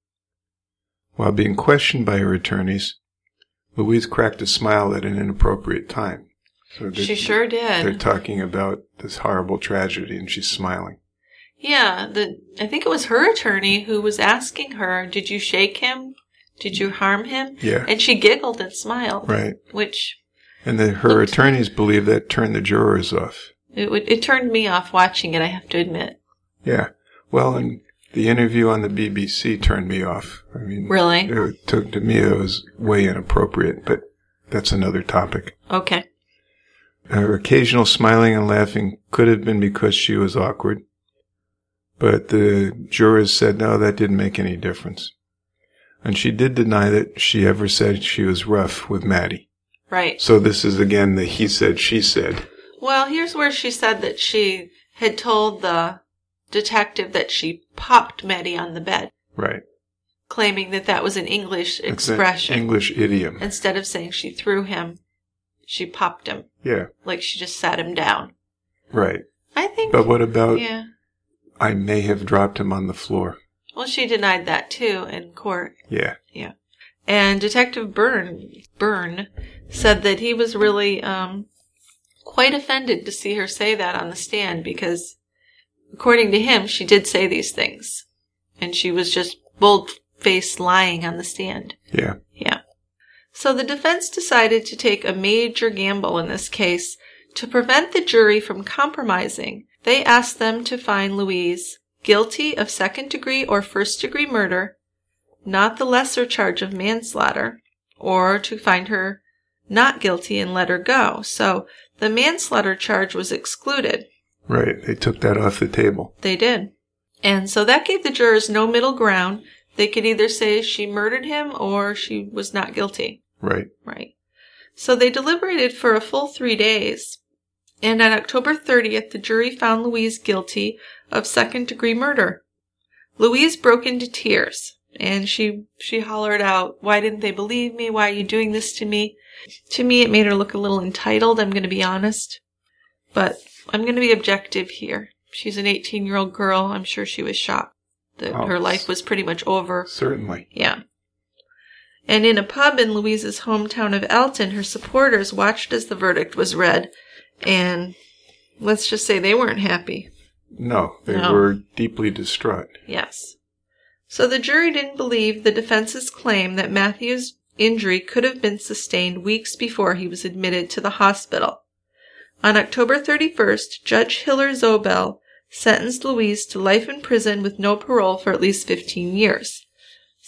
While being questioned by her attorneys, Louise cracked a smile at an inappropriate time. So she sure did. They're talking about this horrible tragedy and she's smiling. Yeah, I think it was her attorney who was asking her, did you shake him? Did you harm him? Yeah. And she giggled and smiled. Right. And her attorneys believe that turned the jurors off. It turned me off watching it, I have to admit. Yeah. Well, and the interview on the BBC turned me off. I mean, really? To me, it was way inappropriate, but that's another topic. Okay. Her occasional smiling and laughing could have been because she was awkward, but the jurors said, no, that didn't make any difference. And she did deny that she ever said she was rough with Maddie. Right. So this is, again, the he said, she said. Well, here's where she said that she had told the detective that she popped Maddie on the bed. Right. Claiming that was an English expression. An English idiom. Instead of saying she threw him, she popped him. Yeah. Like she just sat him down. Right. I think. But what about, I may have dropped him on the floor? Well, she denied that, too, in court. Yeah. Yeah. And Detective Byrne said that he was really quite offended to see her say that on the stand because, according to him, she did say these things. And she was just bold-faced lying on the stand. Yeah. Yeah. So the defense decided to take a major gamble in this case. To prevent the jury from compromising, they asked them to find Louise guilty of second-degree or first-degree murder, not the lesser charge of manslaughter, or to find her not guilty and let her go. So the manslaughter charge was excluded. Right. They took that off the table. They did. And so that gave the jurors no middle ground. They could either say she murdered him or she was not guilty. Right. Right. So they deliberated for a full 3 days. And on October 30th, the jury found Louise guilty of second-degree murder. Louise broke into tears, and she hollered out, "Why didn't they believe me? Why are you doing this to me?" To me, it made her look a little entitled, I'm going to be honest. But I'm going to be objective here. She's an 18-year-old girl. I'm sure she was shocked that her life was pretty much over. Certainly. Yeah. And in a pub in Louise's hometown of Elton, her supporters watched as the verdict was read, and let's just say they weren't happy. No, they were deeply distraught. Yes. So the jury didn't believe the defense's claim that Matthew's injury could have been sustained weeks before he was admitted to the hospital. On October 31st, Judge Hiller Zobel sentenced Louise to life in prison with no parole for at least 15 years.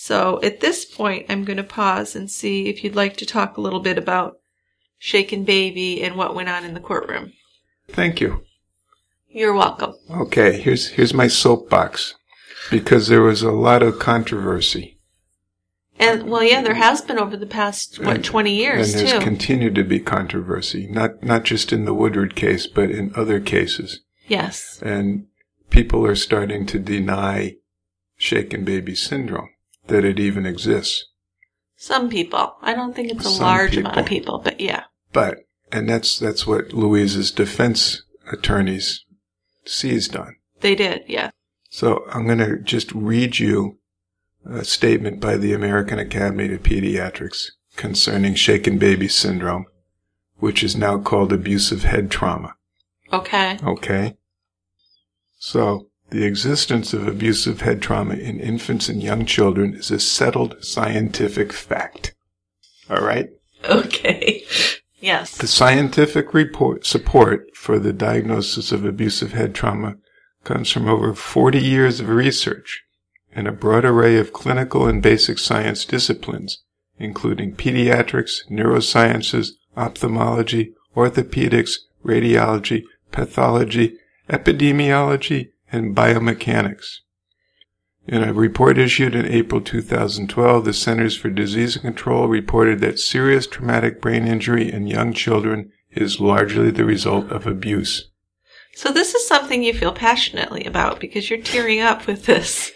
So at this point, I'm going to pause and see if you'd like to talk a little bit about Shaken Baby and what went on in the courtroom. Thank you. You're welcome. Okay, here's my soapbox, because there was a lot of controversy. And, well, yeah, there has been over the past, 20 years, too. And there's too. continued to be controversy, not just in the Woodward case, but in other cases. Yes. And people are starting to deny Shaken Baby syndrome, that it even exists. Some people. I don't think it's a large amount of people, but yeah. But, and that's what Louise's defense attorneys seized on. They did, yeah. So I'm going to just read you a statement by the American Academy of Pediatrics concerning Shaken Baby syndrome, which is now called abusive head trauma. Okay. Okay. So, the existence of abusive head trauma in infants and young children is a settled scientific fact. All right? Okay. Yes. The scientific support for the diagnosis of abusive head trauma comes from over 40 years of research in a broad array of clinical and basic science disciplines, including pediatrics, neurosciences, ophthalmology, orthopedics, radiology, pathology, epidemiology, and biomechanics. In a report issued in April 2012, the Centers for Disease Control reported that serious traumatic brain injury in young children is largely the result of abuse. So this is something you feel passionately about because you're tearing up with this.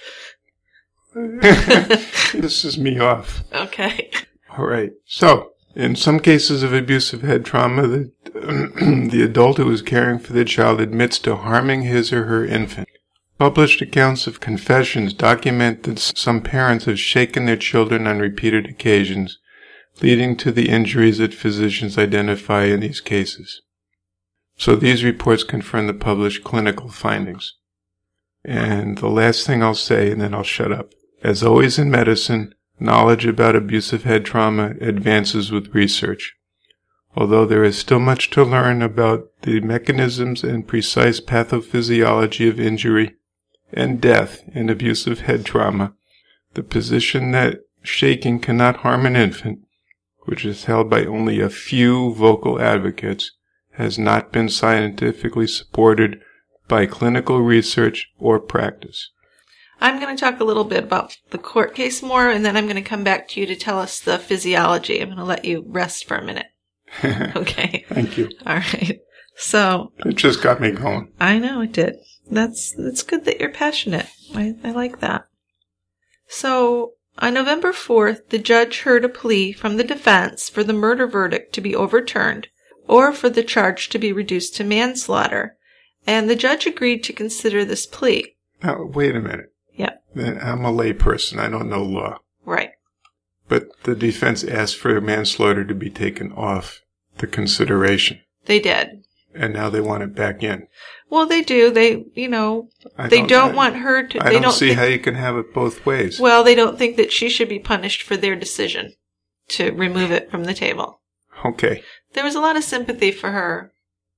This is me off. Okay. All right. So, in some cases of abusive head trauma, the adult who is caring for the child admits to harming his or her infant. Published accounts of confessions document that some parents have shaken their children on repeated occasions, leading to the injuries that physicians identify in these cases. So these reports confirm the published clinical findings. And the last thing I'll say, and then I'll shut up. As always in medicine, knowledge about abusive head trauma advances with research. Although there is still much to learn about the mechanisms and precise pathophysiology of injury and death in abusive head trauma, the position that shaking cannot harm an infant, which is held by only a few vocal advocates, has not been scientifically supported by clinical research or practice. I'm going to talk a little bit about the court case more, and then I'm going to come back to you to tell us the physiology. I'm going to let you rest for a minute. Okay. Thank you. All right. So. It just got me going. I know it did. That's good that you're passionate. I like that. So, on November 4th, the judge heard a plea from the defense for the murder verdict to be overturned, or for the charge to be reduced to manslaughter, and the judge agreed to consider this plea. Now, wait a minute. Yep. I'm a lay person. I don't know law. Right. But the defense asked for manslaughter to be taken off the consideration. They did. And now they want it back in. Well, they do. They don't want her to. I don't see how you can have it both ways. Well, they don't think that she should be punished for their decision to remove it from the table. Okay. There was a lot of sympathy for her.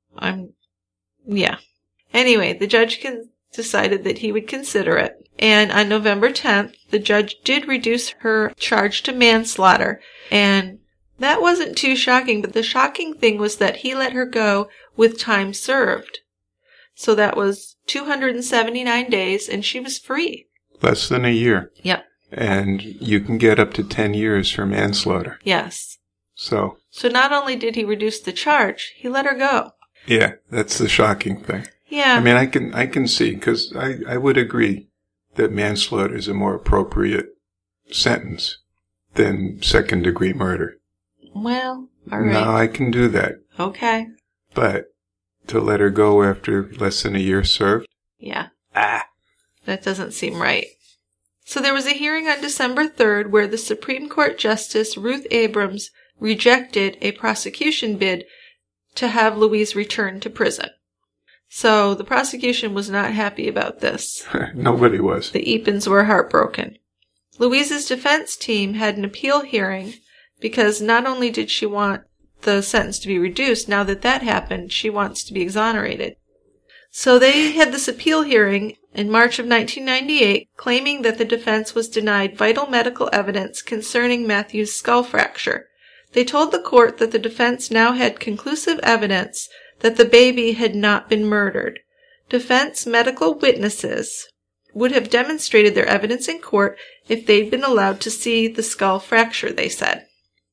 Yeah. Anyway, the judge decided that he would consider it. And on November 10th, the judge did reduce her charge to manslaughter. And that wasn't too shocking, but the shocking thing was that he let her go with time served. So that was 279 days, and she was free. Less than a year. Yep. And you can get up to 10 years for manslaughter. Yes. So not only did he reduce the charge, he let her go. Yeah, that's the shocking thing. Yeah. I mean, I can see, because I would agree that manslaughter is a more appropriate sentence than second-degree murder. Well, all right. No, I can do that. Okay. But to let her go after less than a year served? Yeah. That doesn't seem right. So there was a hearing on December 3rd where the Supreme Court Justice Ruth Abrams rejected a prosecution bid to have Louise return to prison. So the prosecution was not happy about this. Nobody was. The Epens were heartbroken. Louise's defense team had an appeal hearing because not only did she want the sentence to be reduced, now that happened, she wants to be exonerated. So they had this appeal hearing in March of 1998, claiming that the defense was denied vital medical evidence concerning Matthew's skull fracture. They told the court that the defense now had conclusive evidence that the baby had not been murdered. Defense medical witnesses would have demonstrated their evidence in court if they'd been allowed to see the skull fracture, they said.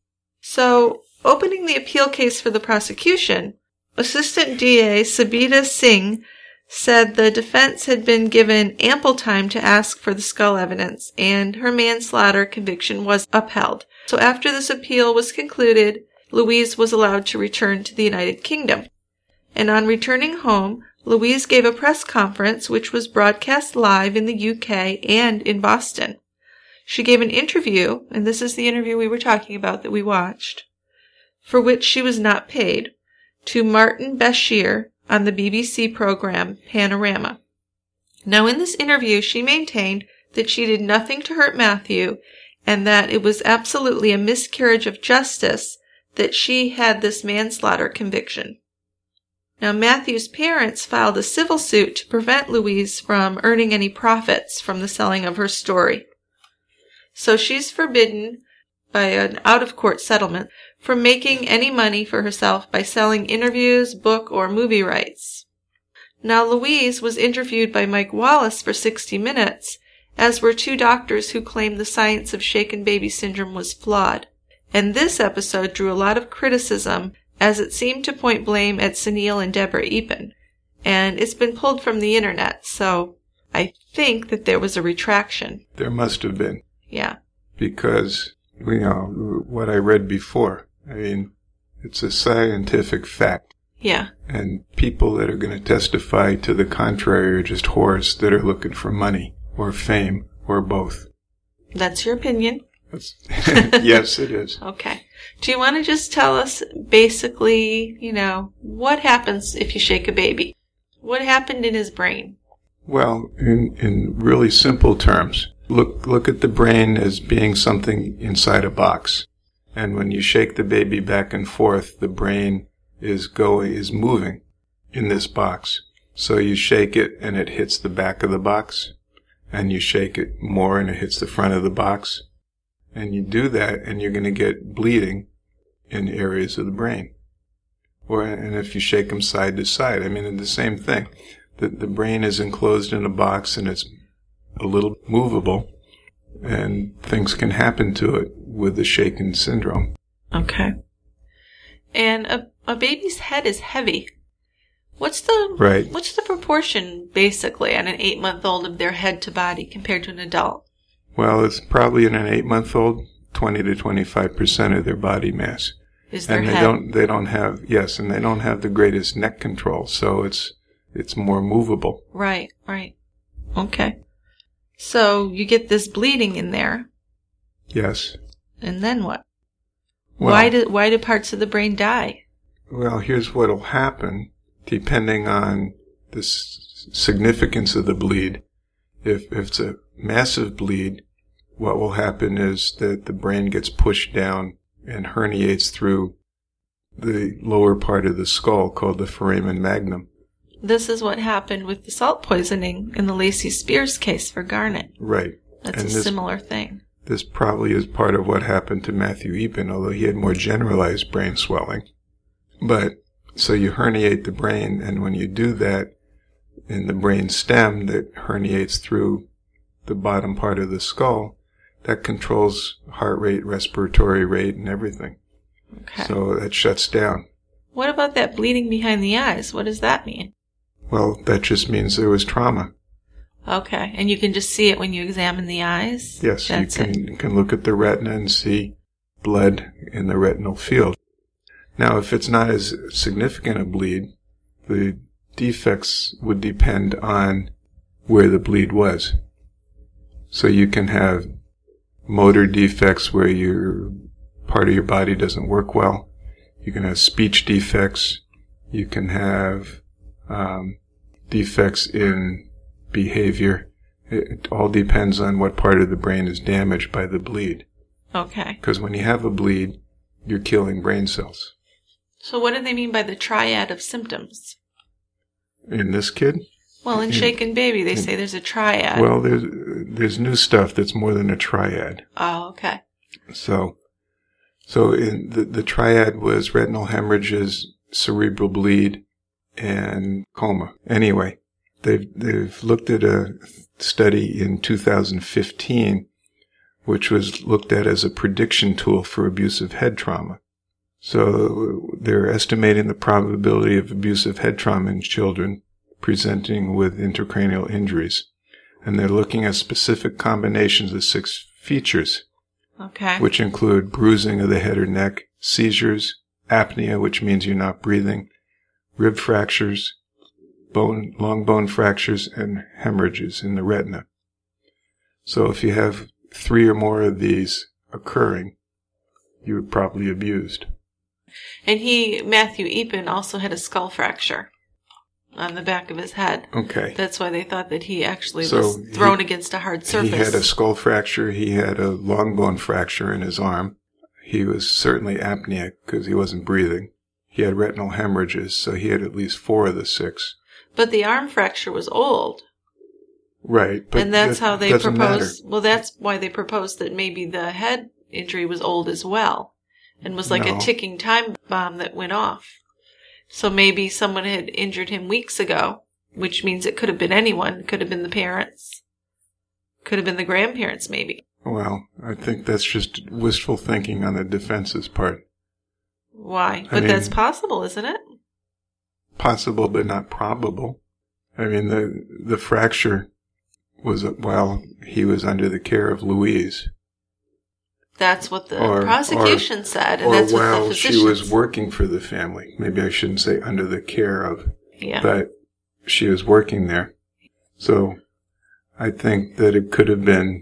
So, opening the appeal case for the prosecution, Assistant DA Sabita Singh said the defense had been given ample time to ask for the skull evidence, and her manslaughter conviction was upheld. So after this appeal was concluded, Louise was allowed to return to the United Kingdom. And on returning home, Louise gave a press conference which was broadcast live in the UK and in Boston. She gave an interview, and this is the interview we were talking about that we watched, for which she was not paid, to Martin Bashir on the BBC program Panorama. Now in this interview she maintained that she did nothing to hurt Matthew and that it was absolutely a miscarriage of justice that she had this manslaughter conviction. Now Matthew's parents filed a civil suit to prevent Louise from earning any profits from the selling of her story. So she's forbidden by an out-of-court settlement from making any money for herself by selling interviews, book, or movie rights. Now Louise was interviewed by Mike Wallace for 60 Minutes, as were two doctors who claimed the science of shaken baby syndrome was flawed. And this episode drew a lot of criticism, as it seemed to point blame at Sunil and Deborah Eapen. And it's been pulled from the internet, so I think that there was a retraction. There must have been. Yeah. Because, what I read before, I mean, it's a scientific fact. Yeah. And people that are going to testify to the contrary are just whores that are looking for money or fame or both. That's your opinion. Yes, it is. Okay. Do you want to just tell us basically, what happens if you shake a baby? What happened in his brain? Well, in really simple terms, look at the brain as being something inside a box. And when you shake the baby back and forth, the brain is moving in this box. So you shake it and it hits the back of the box, and you shake it more and it hits the front of the box. And you do that and you're going to get bleeding in areas of the brain. And if you shake them side to side, I mean, it's the same thing. The brain is enclosed in a box and it's a little movable, and things can happen to it with the shaken syndrome. Okay. And a baby's head is heavy. What's the proportion, basically, on an 8-month-old of their head to body compared to an adult? Well, it's probably in an 8-month-old, 20 to 25% of their body mass. Is their head? And they don't have the greatest neck control, so it's more movable. Right. Okay. So you get this bleeding in there. Yes. And then what? Well, why do parts of the brain die? Well, here's what'll happen, depending on the significance of the bleed. If it's a massive bleed, what will happen is that the brain gets pushed down and herniates through the lower part of the skull called the foramen magnum. This is what happened with the salt poisoning in the Lacey Spears case for Garnet. Right. That's a similar thing. This probably is part of what happened to Matthew Eapen, although he had more generalized brain swelling. But, so you herniate the brain, and when you do that, in the brain stem that herniates through the bottom part of the skull, that controls heart rate, respiratory rate, and everything. Okay. So that shuts down. What about that bleeding behind the eyes? What does that mean? Well, that just means there was trauma. Okay. And you can just see it when you examine the eyes? Yes, you can look at the retina and see blood in the retinal field. Now, if it's not as significant a bleed, the defects would depend on where the bleed was. So you can have motor defects where your part of your body doesn't work well. You can have speech defects. You can have defects in behavior. It all depends on what part of the brain is damaged by the bleed. Okay. Because when you have a bleed, you're killing brain cells. So what do they mean by the triad of symptoms? In this kid? Well, in Shaken Baby, they say there's a triad. Well, there's new stuff that's more than a triad. Oh, okay. So in the triad was retinal hemorrhages, cerebral bleed, and coma. Anyway, they've looked at a study in 2015, which was looked at as a prediction tool for abusive head trauma. So they're estimating the probability of abusive head trauma in children presenting with intracranial injuries. And they're looking at specific combinations of 6 features. Okay. Which include bruising of the head or neck, seizures, apnea, which means you're not breathing, rib fractures, long bone fractures, and hemorrhages in the retina. So if you have 3 or more of these occurring, you were probably abused. And Matthew Eapen, also had a skull fracture on the back of his head. Okay. That's why they thought that he actually was thrown against a hard surface. He had a skull fracture. He had a long bone fracture in his arm. He was certainly apneic because he wasn't breathing. He had retinal hemorrhages, so he had at least 4 of the 6. But the arm fracture was old. Right. But and that's how they proposed. Matter. Well, that's why they proposed that maybe the head injury was old as well and was like a ticking time bomb that went off. So maybe someone had injured him weeks ago, which means it could have been anyone. It could have been the parents. Could have been the grandparents, maybe. Well, I think that's just wishful thinking on the defense's part. Why? But that's possible, isn't it? Possible, but not probable. I mean, the fracture was while he was under the care of Louise. That's what the prosecution said, and that's what the physicians... she was working for the family. Maybe I shouldn't say under the care of, but she was working there. So I think that it could have been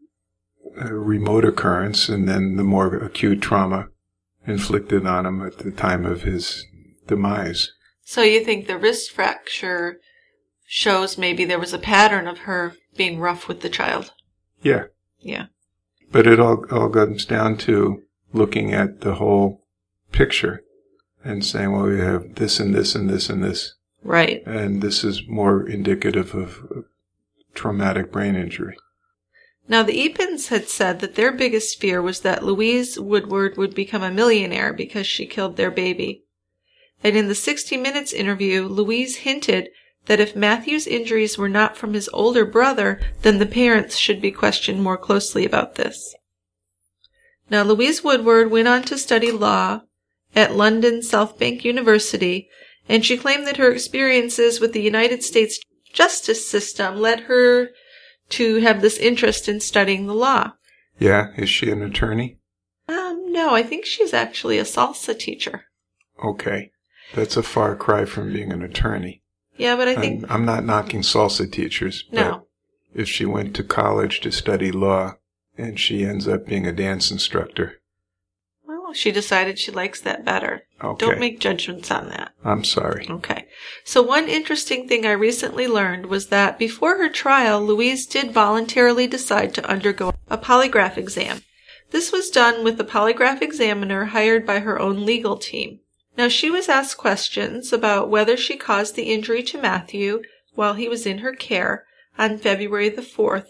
a remote occurrence and then the more acute trauma inflicted on him at the time of his demise. So you think the wrist fracture shows maybe there was a pattern of her being rough with the child? Yeah. Yeah. But it all comes down to looking at the whole picture and saying, well, we have this and this and this and this. Right. And this is more indicative of traumatic brain injury. Now, the Eapens had said that their biggest fear was that Louise Woodward would become a millionaire because she killed their baby. And in the 60 Minutes interview, Louise hinted that if Matthew's injuries were not from his older brother, then the parents should be questioned more closely about this. Now, Louise Woodward went on to study law at London South Bank University, and she claimed that her experiences with the United States justice system led her to have this interest in studying the law. Yeah? Is she an attorney? No, I think she's actually a salsa teacher. Okay. That's a far cry from being an attorney. Yeah, but I think... I'm not knocking salsa teachers. No. But if she went to college to study law and she ends up being a dance instructor... Well, she decided she likes that better. Okay. Don't make judgments on that. I'm sorry. Okay. So one interesting thing I recently learned was that before her trial, Louise did voluntarily decide to undergo a polygraph exam. This was done with a polygraph examiner hired by her own legal team. Now, she was asked questions about whether she caused the injury to Matthew while he was in her care on February the 4th,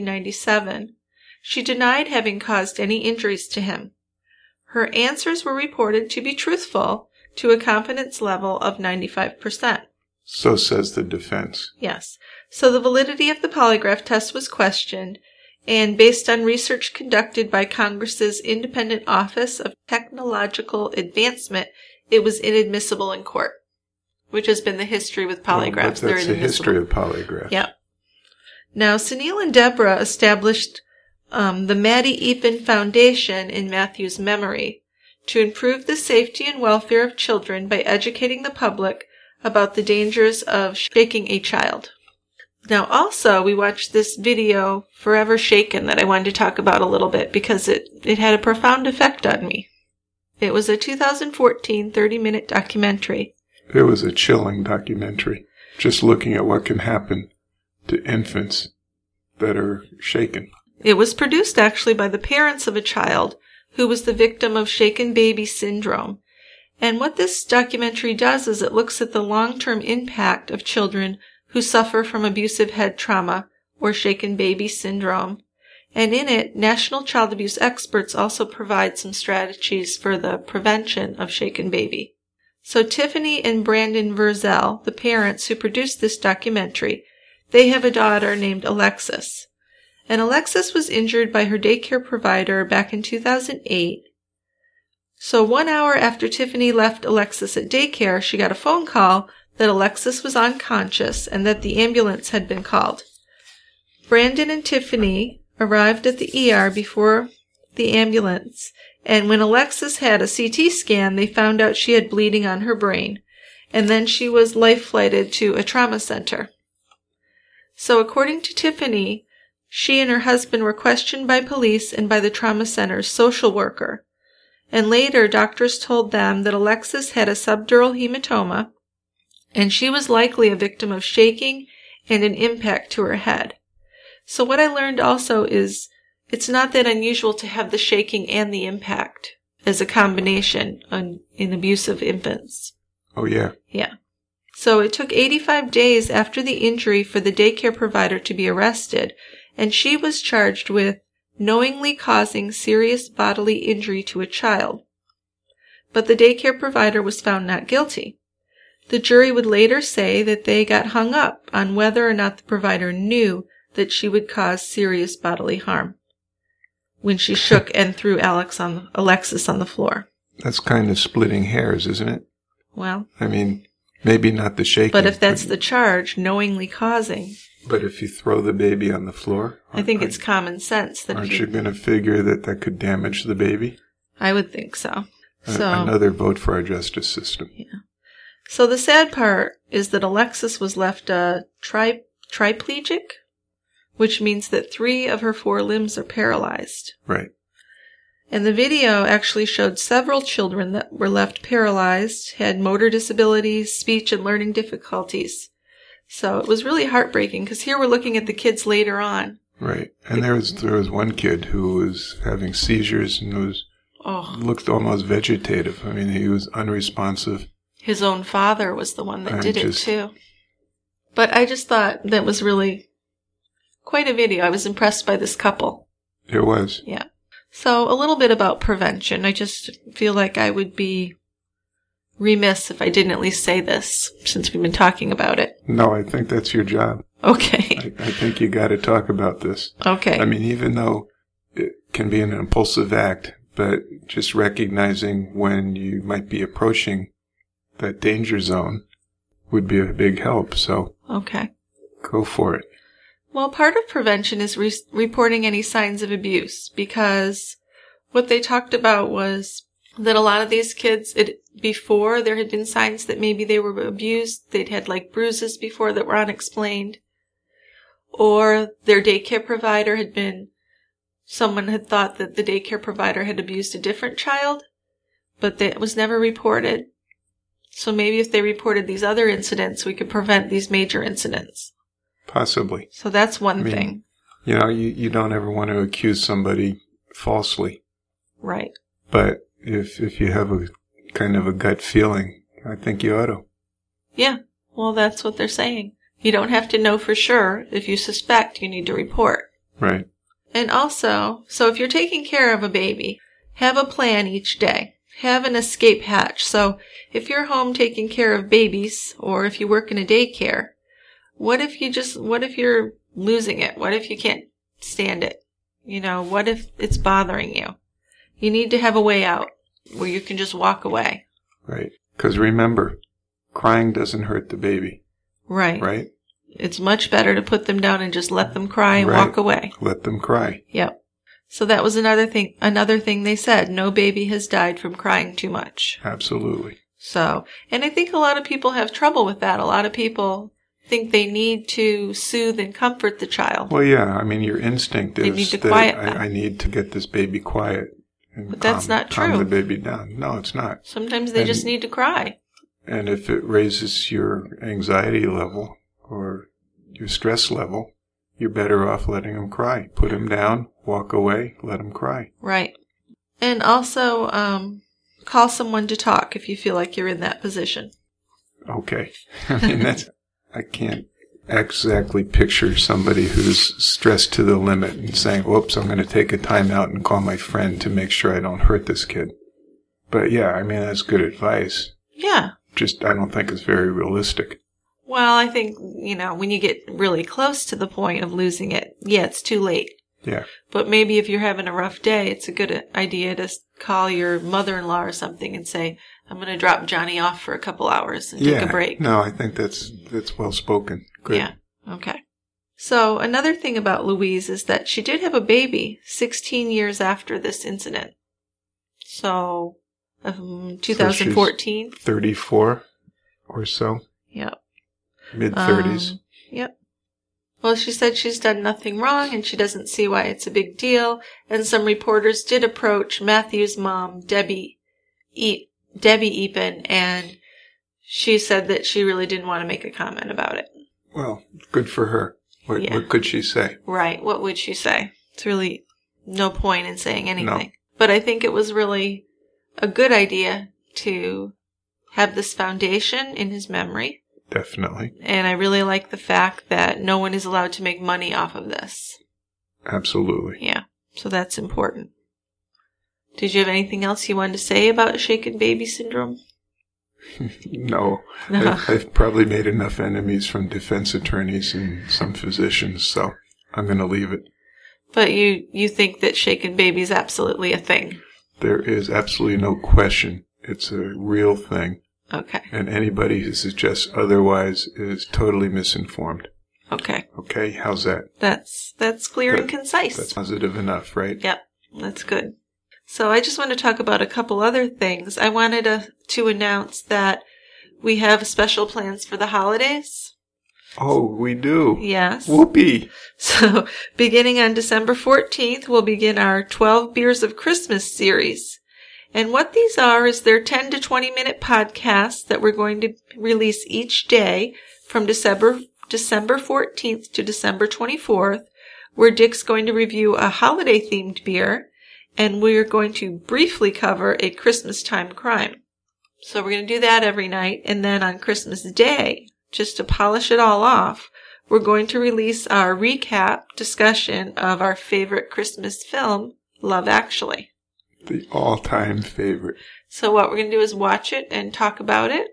1997. She denied having caused any injuries to him. Her answers were reported to be truthful to a confidence level of 95%. So says the defense. Yes. So the validity of the polygraph test was questioned, and based on research conducted by Congress's Independent Office of Technological Advancement, it was inadmissible in court, which has been the history with polygraphs. Well, that's the history of polygraphs. Yep. Now, Sunil and Deborah established the Maddie Eapen Foundation in Matthew's memory to improve the safety and welfare of children by educating the public about the dangers of shaking a child. Now, also, we watched this video, Forever Shaken, that I wanted to talk about a little bit because it had a profound effect on me. It was a 2014 30-minute documentary. It was a chilling documentary, just looking at what can happen to infants that are shaken. It was produced actually by the parents of a child who was the victim of shaken baby syndrome. And what this documentary does is it looks at the long-term impact of children who suffer from abusive head trauma or shaken baby syndrome. And in it, national child abuse experts also provide some strategies for the prevention of shaken baby. So Tiffany and Brandon Verzel, the parents who produced this documentary, they have a daughter named Alexis. And Alexis was injured by her daycare provider back in 2008. So 1 hour after Tiffany left Alexis at daycare, she got a phone call that Alexis was unconscious and that the ambulance had been called. Brandon and Tiffany arrived at the ER before the ambulance, and when Alexis had a CT scan, they found out she had bleeding on her brain, and then she was life-flighted to a trauma center. So according to Tiffany, she and her husband were questioned by police and by the trauma center's social worker. And later, doctors told them that Alexis had a subdural hematoma, and she was likely a victim of shaking and an impact to her head. So what I learned also is it's not that unusual to have the shaking and the impact as a combination in abusive infants. Oh, yeah. Yeah. So it took 85 days after the injury for the daycare provider to be arrested, and she was charged with knowingly causing serious bodily injury to a child. But the daycare provider was found not guilty. The jury would later say that they got hung up on whether or not the provider knew that she would cause serious bodily harm when she shook and threw Alexis on the floor. That's kind of splitting hairs, isn't it? Well, I mean, maybe not the shaking. But if that's the charge, knowingly causing. But if you throw the baby on the floor? I think it's common sense that aren't you going to figure that could damage the baby? I would think so. Another vote for our justice system. Yeah. So the sad part is that Alexis was left triplegic, which means that 3 of her 4 limbs are paralyzed. Right. And the video actually showed several children that were left paralyzed, had motor disabilities, speech and learning difficulties. So it was really heartbreaking because here we're looking at the kids later on. Right. And there was one kid who was having seizures and looked almost vegetative. I mean, he was unresponsive. His own father was the one that did it too. But I just thought that was really quite a video. I was impressed by this couple. It was. Yeah. So a little bit about prevention. I just feel like I would be remiss if I didn't at least say this, since we've been talking about it. No, I think that's your job. Okay. I think you got to talk about this. Okay. I mean, even though it can be an impulsive act, but just recognizing when you might be approaching that danger zone would be a big help. So, okay. Go for it. Well, part of prevention is reporting any signs of abuse, because what they talked about was that a lot of these kids, before there had been signs that maybe they were abused, they'd had like bruises before that were unexplained, or their daycare provider someone had thought that the daycare provider had abused a different child, but that was never reported. So maybe if they reported these other incidents, we could prevent these major incidents. Possibly. So that's one thing. You know, you don't ever want to accuse somebody falsely. Right. But if you have a kind of a gut feeling, I think you ought to. Yeah. Well, that's what they're saying. You don't have to know for sure. If you suspect, you need to report. Right. And also, so if you're taking care of a baby, have a plan each day. Have an escape hatch. So if you're home taking care of babies, or if you work in a daycare, what if you're losing it? What if you can't stand it? You know, what if it's bothering you? You need to have a way out where you can just walk away. Right. Because remember, crying doesn't hurt the baby. Right. Right? It's much better to put them down and just let them cry and walk away. Let them cry. Yep. So that was another thing they said. No baby has died from crying too much. Absolutely. So, and I think a lot of people have trouble with that. A lot of people think they need to soothe and comfort the child. Well, yeah. I mean, your instinct is need to quiet them. I need to get this baby quiet. But that's not true. Calm the baby down. No, it's not. Sometimes they just need to cry. And if it raises your anxiety level or your stress level, you're better off letting them cry. Put them down, walk away, let them cry. Right. And also, call someone to talk if you feel like you're in that position. Okay. I mean, I can't exactly picture somebody who's stressed to the limit and saying, whoops, I'm going to take a time out and call my friend to make sure I don't hurt this kid. But yeah, I mean, that's good advice. Yeah. Just, I don't think it's very realistic. Well, I think, when you get really close to the point of losing it, yeah, it's too late. Yeah. But maybe if you're having a rough day, it's a good idea to call your mother-in-law or something and say, I'm going to drop Johnny off for a couple hours and take a break. No, I think that's well spoken. Good. Yeah. Okay. So another thing about Louise is that she did have a baby 16 years after this incident. So, 2014. So 34 or so. Yep. Mid-30s. Yep. Well, she said she's done nothing wrong and she doesn't see why it's a big deal. And some reporters did approach Matthew's mom, Debbie Eapen, and she said that she really didn't want to make a comment about it. Well, good for her. What could she say? Right. What would she say? It's really no point in saying anything. No. But I think it was really a good idea to have this foundation in his memory. Definitely. And I really like the fact that no one is allowed to make money off of this. Absolutely. Yeah. So that's important. Did you have anything else you wanted to say about shaken baby syndrome? No. I've probably made enough enemies from defense attorneys and some physicians, so I'm going to leave it. But you think that shaken baby is absolutely a thing? There is absolutely no question. It's a real thing. Okay. And anybody who suggests otherwise is totally misinformed. Okay. Okay, how's that? That's clear and concise. That's positive enough, right? Yep, that's good. So I just want to talk about a couple other things. I wanted to announce that we have special plans for the holidays. Oh, we do? Yes. Whoopee! So beginning on December 14th, we'll begin our 12 Beers of Christmas series. And what these are is they're 10 to 20 minute podcasts that we're going to release each day from December 14th to December 24th, where Dick's going to review a holiday themed beer, and we're going to briefly cover a Christmas time crime. So we're going to do that every night, and then on Christmas Day, just to polish it all off, we're going to release our recap discussion of our favorite Christmas film, Love Actually. The all-time favorite. So what we're going to do is watch it and talk about it.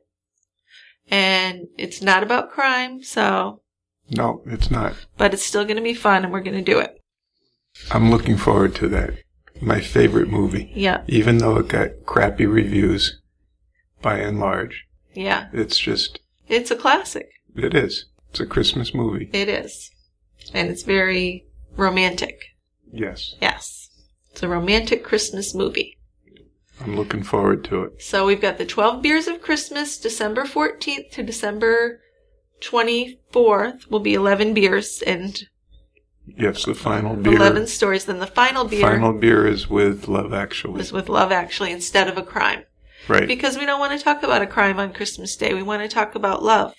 And it's not about crime, so... No, it's not. But it's still going to be fun, and we're going to do it. I'm looking forward to that. My favorite movie. Yeah. Even though it got crappy reviews, by and large. Yeah. It's a classic. It is. It's a Christmas movie. It is. And it's very romantic. Yes. Yes. It's a romantic Christmas movie. I'm looking forward to it. So we've got the 12 Beers of Christmas, December 14th to December 24th will be 11 beers and... Yes, the final beer. 11 stories. Then the final beer... Final beer is with Love Actually. Is with Love Actually instead of a crime. Right. Because we don't want to talk about a crime on Christmas Day. We want to talk about love.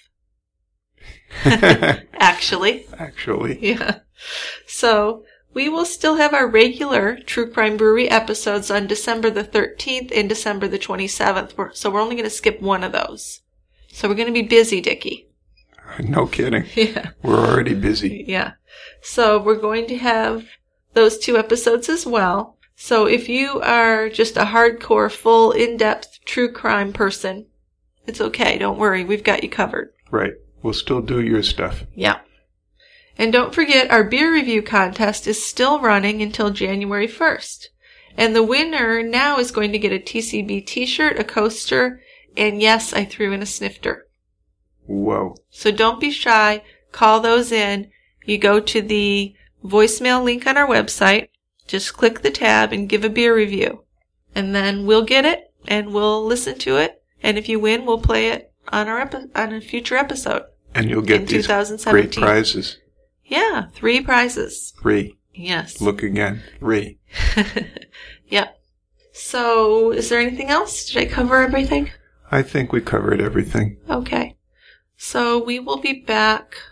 Actually. Yeah. So... we will still have our regular True Crime Brewery episodes on December the 13th and December the 27th. So we're only going to skip one of those. So we're going to be busy, Dickie. No kidding. Yeah. We're already busy. Yeah. So we're going to have those 2 episodes as well. So if you are just a hardcore, full, in-depth true crime person, it's okay. Don't worry. We've got you covered. Right. We'll still do your stuff. Yeah. And don't forget, our beer review contest is still running until January 1st. And the winner now is going to get a TCB t-shirt, a coaster, and yes, I threw in a snifter. Whoa. So don't be shy. Call those in. You go to the voicemail link on our website. Just click the tab and give a beer review. And then we'll get it, and we'll listen to it. And if you win, we'll play it on a future episode. And you'll get these great prizes. Yeah, 3 prizes. 3. Yes. Look again. 3. Yep. So, is there anything else? Did I cover everything? I think we covered everything. Okay. So, we will be back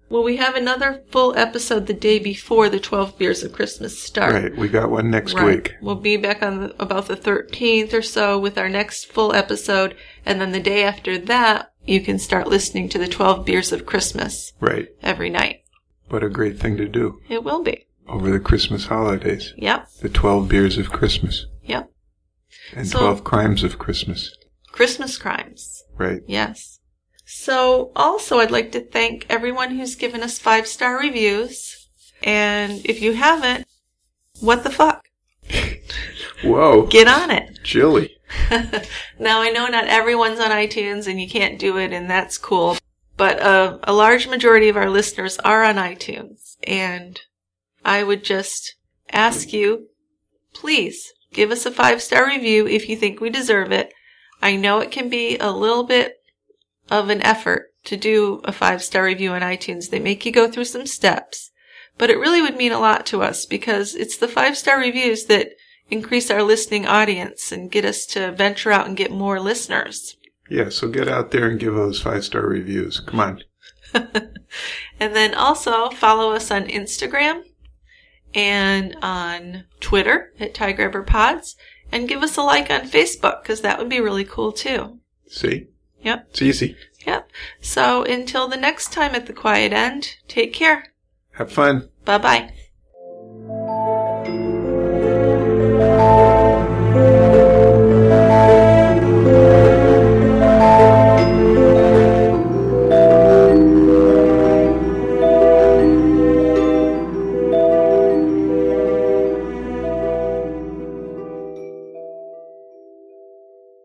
Well, we have another full episode the day before the 12 Beers of Christmas start. Right, we got one next week. We'll be back on about the 13th or so with our next full episode, and then the day after that, you can start listening to the 12 Beers of Christmas. Right. Every night. What a great thing to do. It will be. Over the Christmas holidays. Yep. The 12 Beers of Christmas. Yep. And 12 Crimes of Christmas. Christmas crimes. Right. Yes. So, also, I'd like to thank everyone who's given us 5-star reviews. And if you haven't, what the fuck? Whoa. Get on it. Chilly. Now, I know not everyone's on iTunes and you can't do it, and that's cool. But a large majority of our listeners are on iTunes. And I would just ask you, please, give us a 5-star review if you think we deserve it. I know it can be a little bit of an effort to do a 5-star review on iTunes. They make you go through some steps. But it really would mean a lot to us because it's the 5-star reviews that increase our listening audience and get us to venture out and get more listeners. Yeah, so get out there and give those 5-star reviews. Come on. And then also follow us on Instagram and on Twitter at TieGrabberPods. And give us a like on Facebook because that would be really cool too. See? Yep. It's easy. Yep. So until the next time at the Quiet End, take care. Have fun. Bye-bye.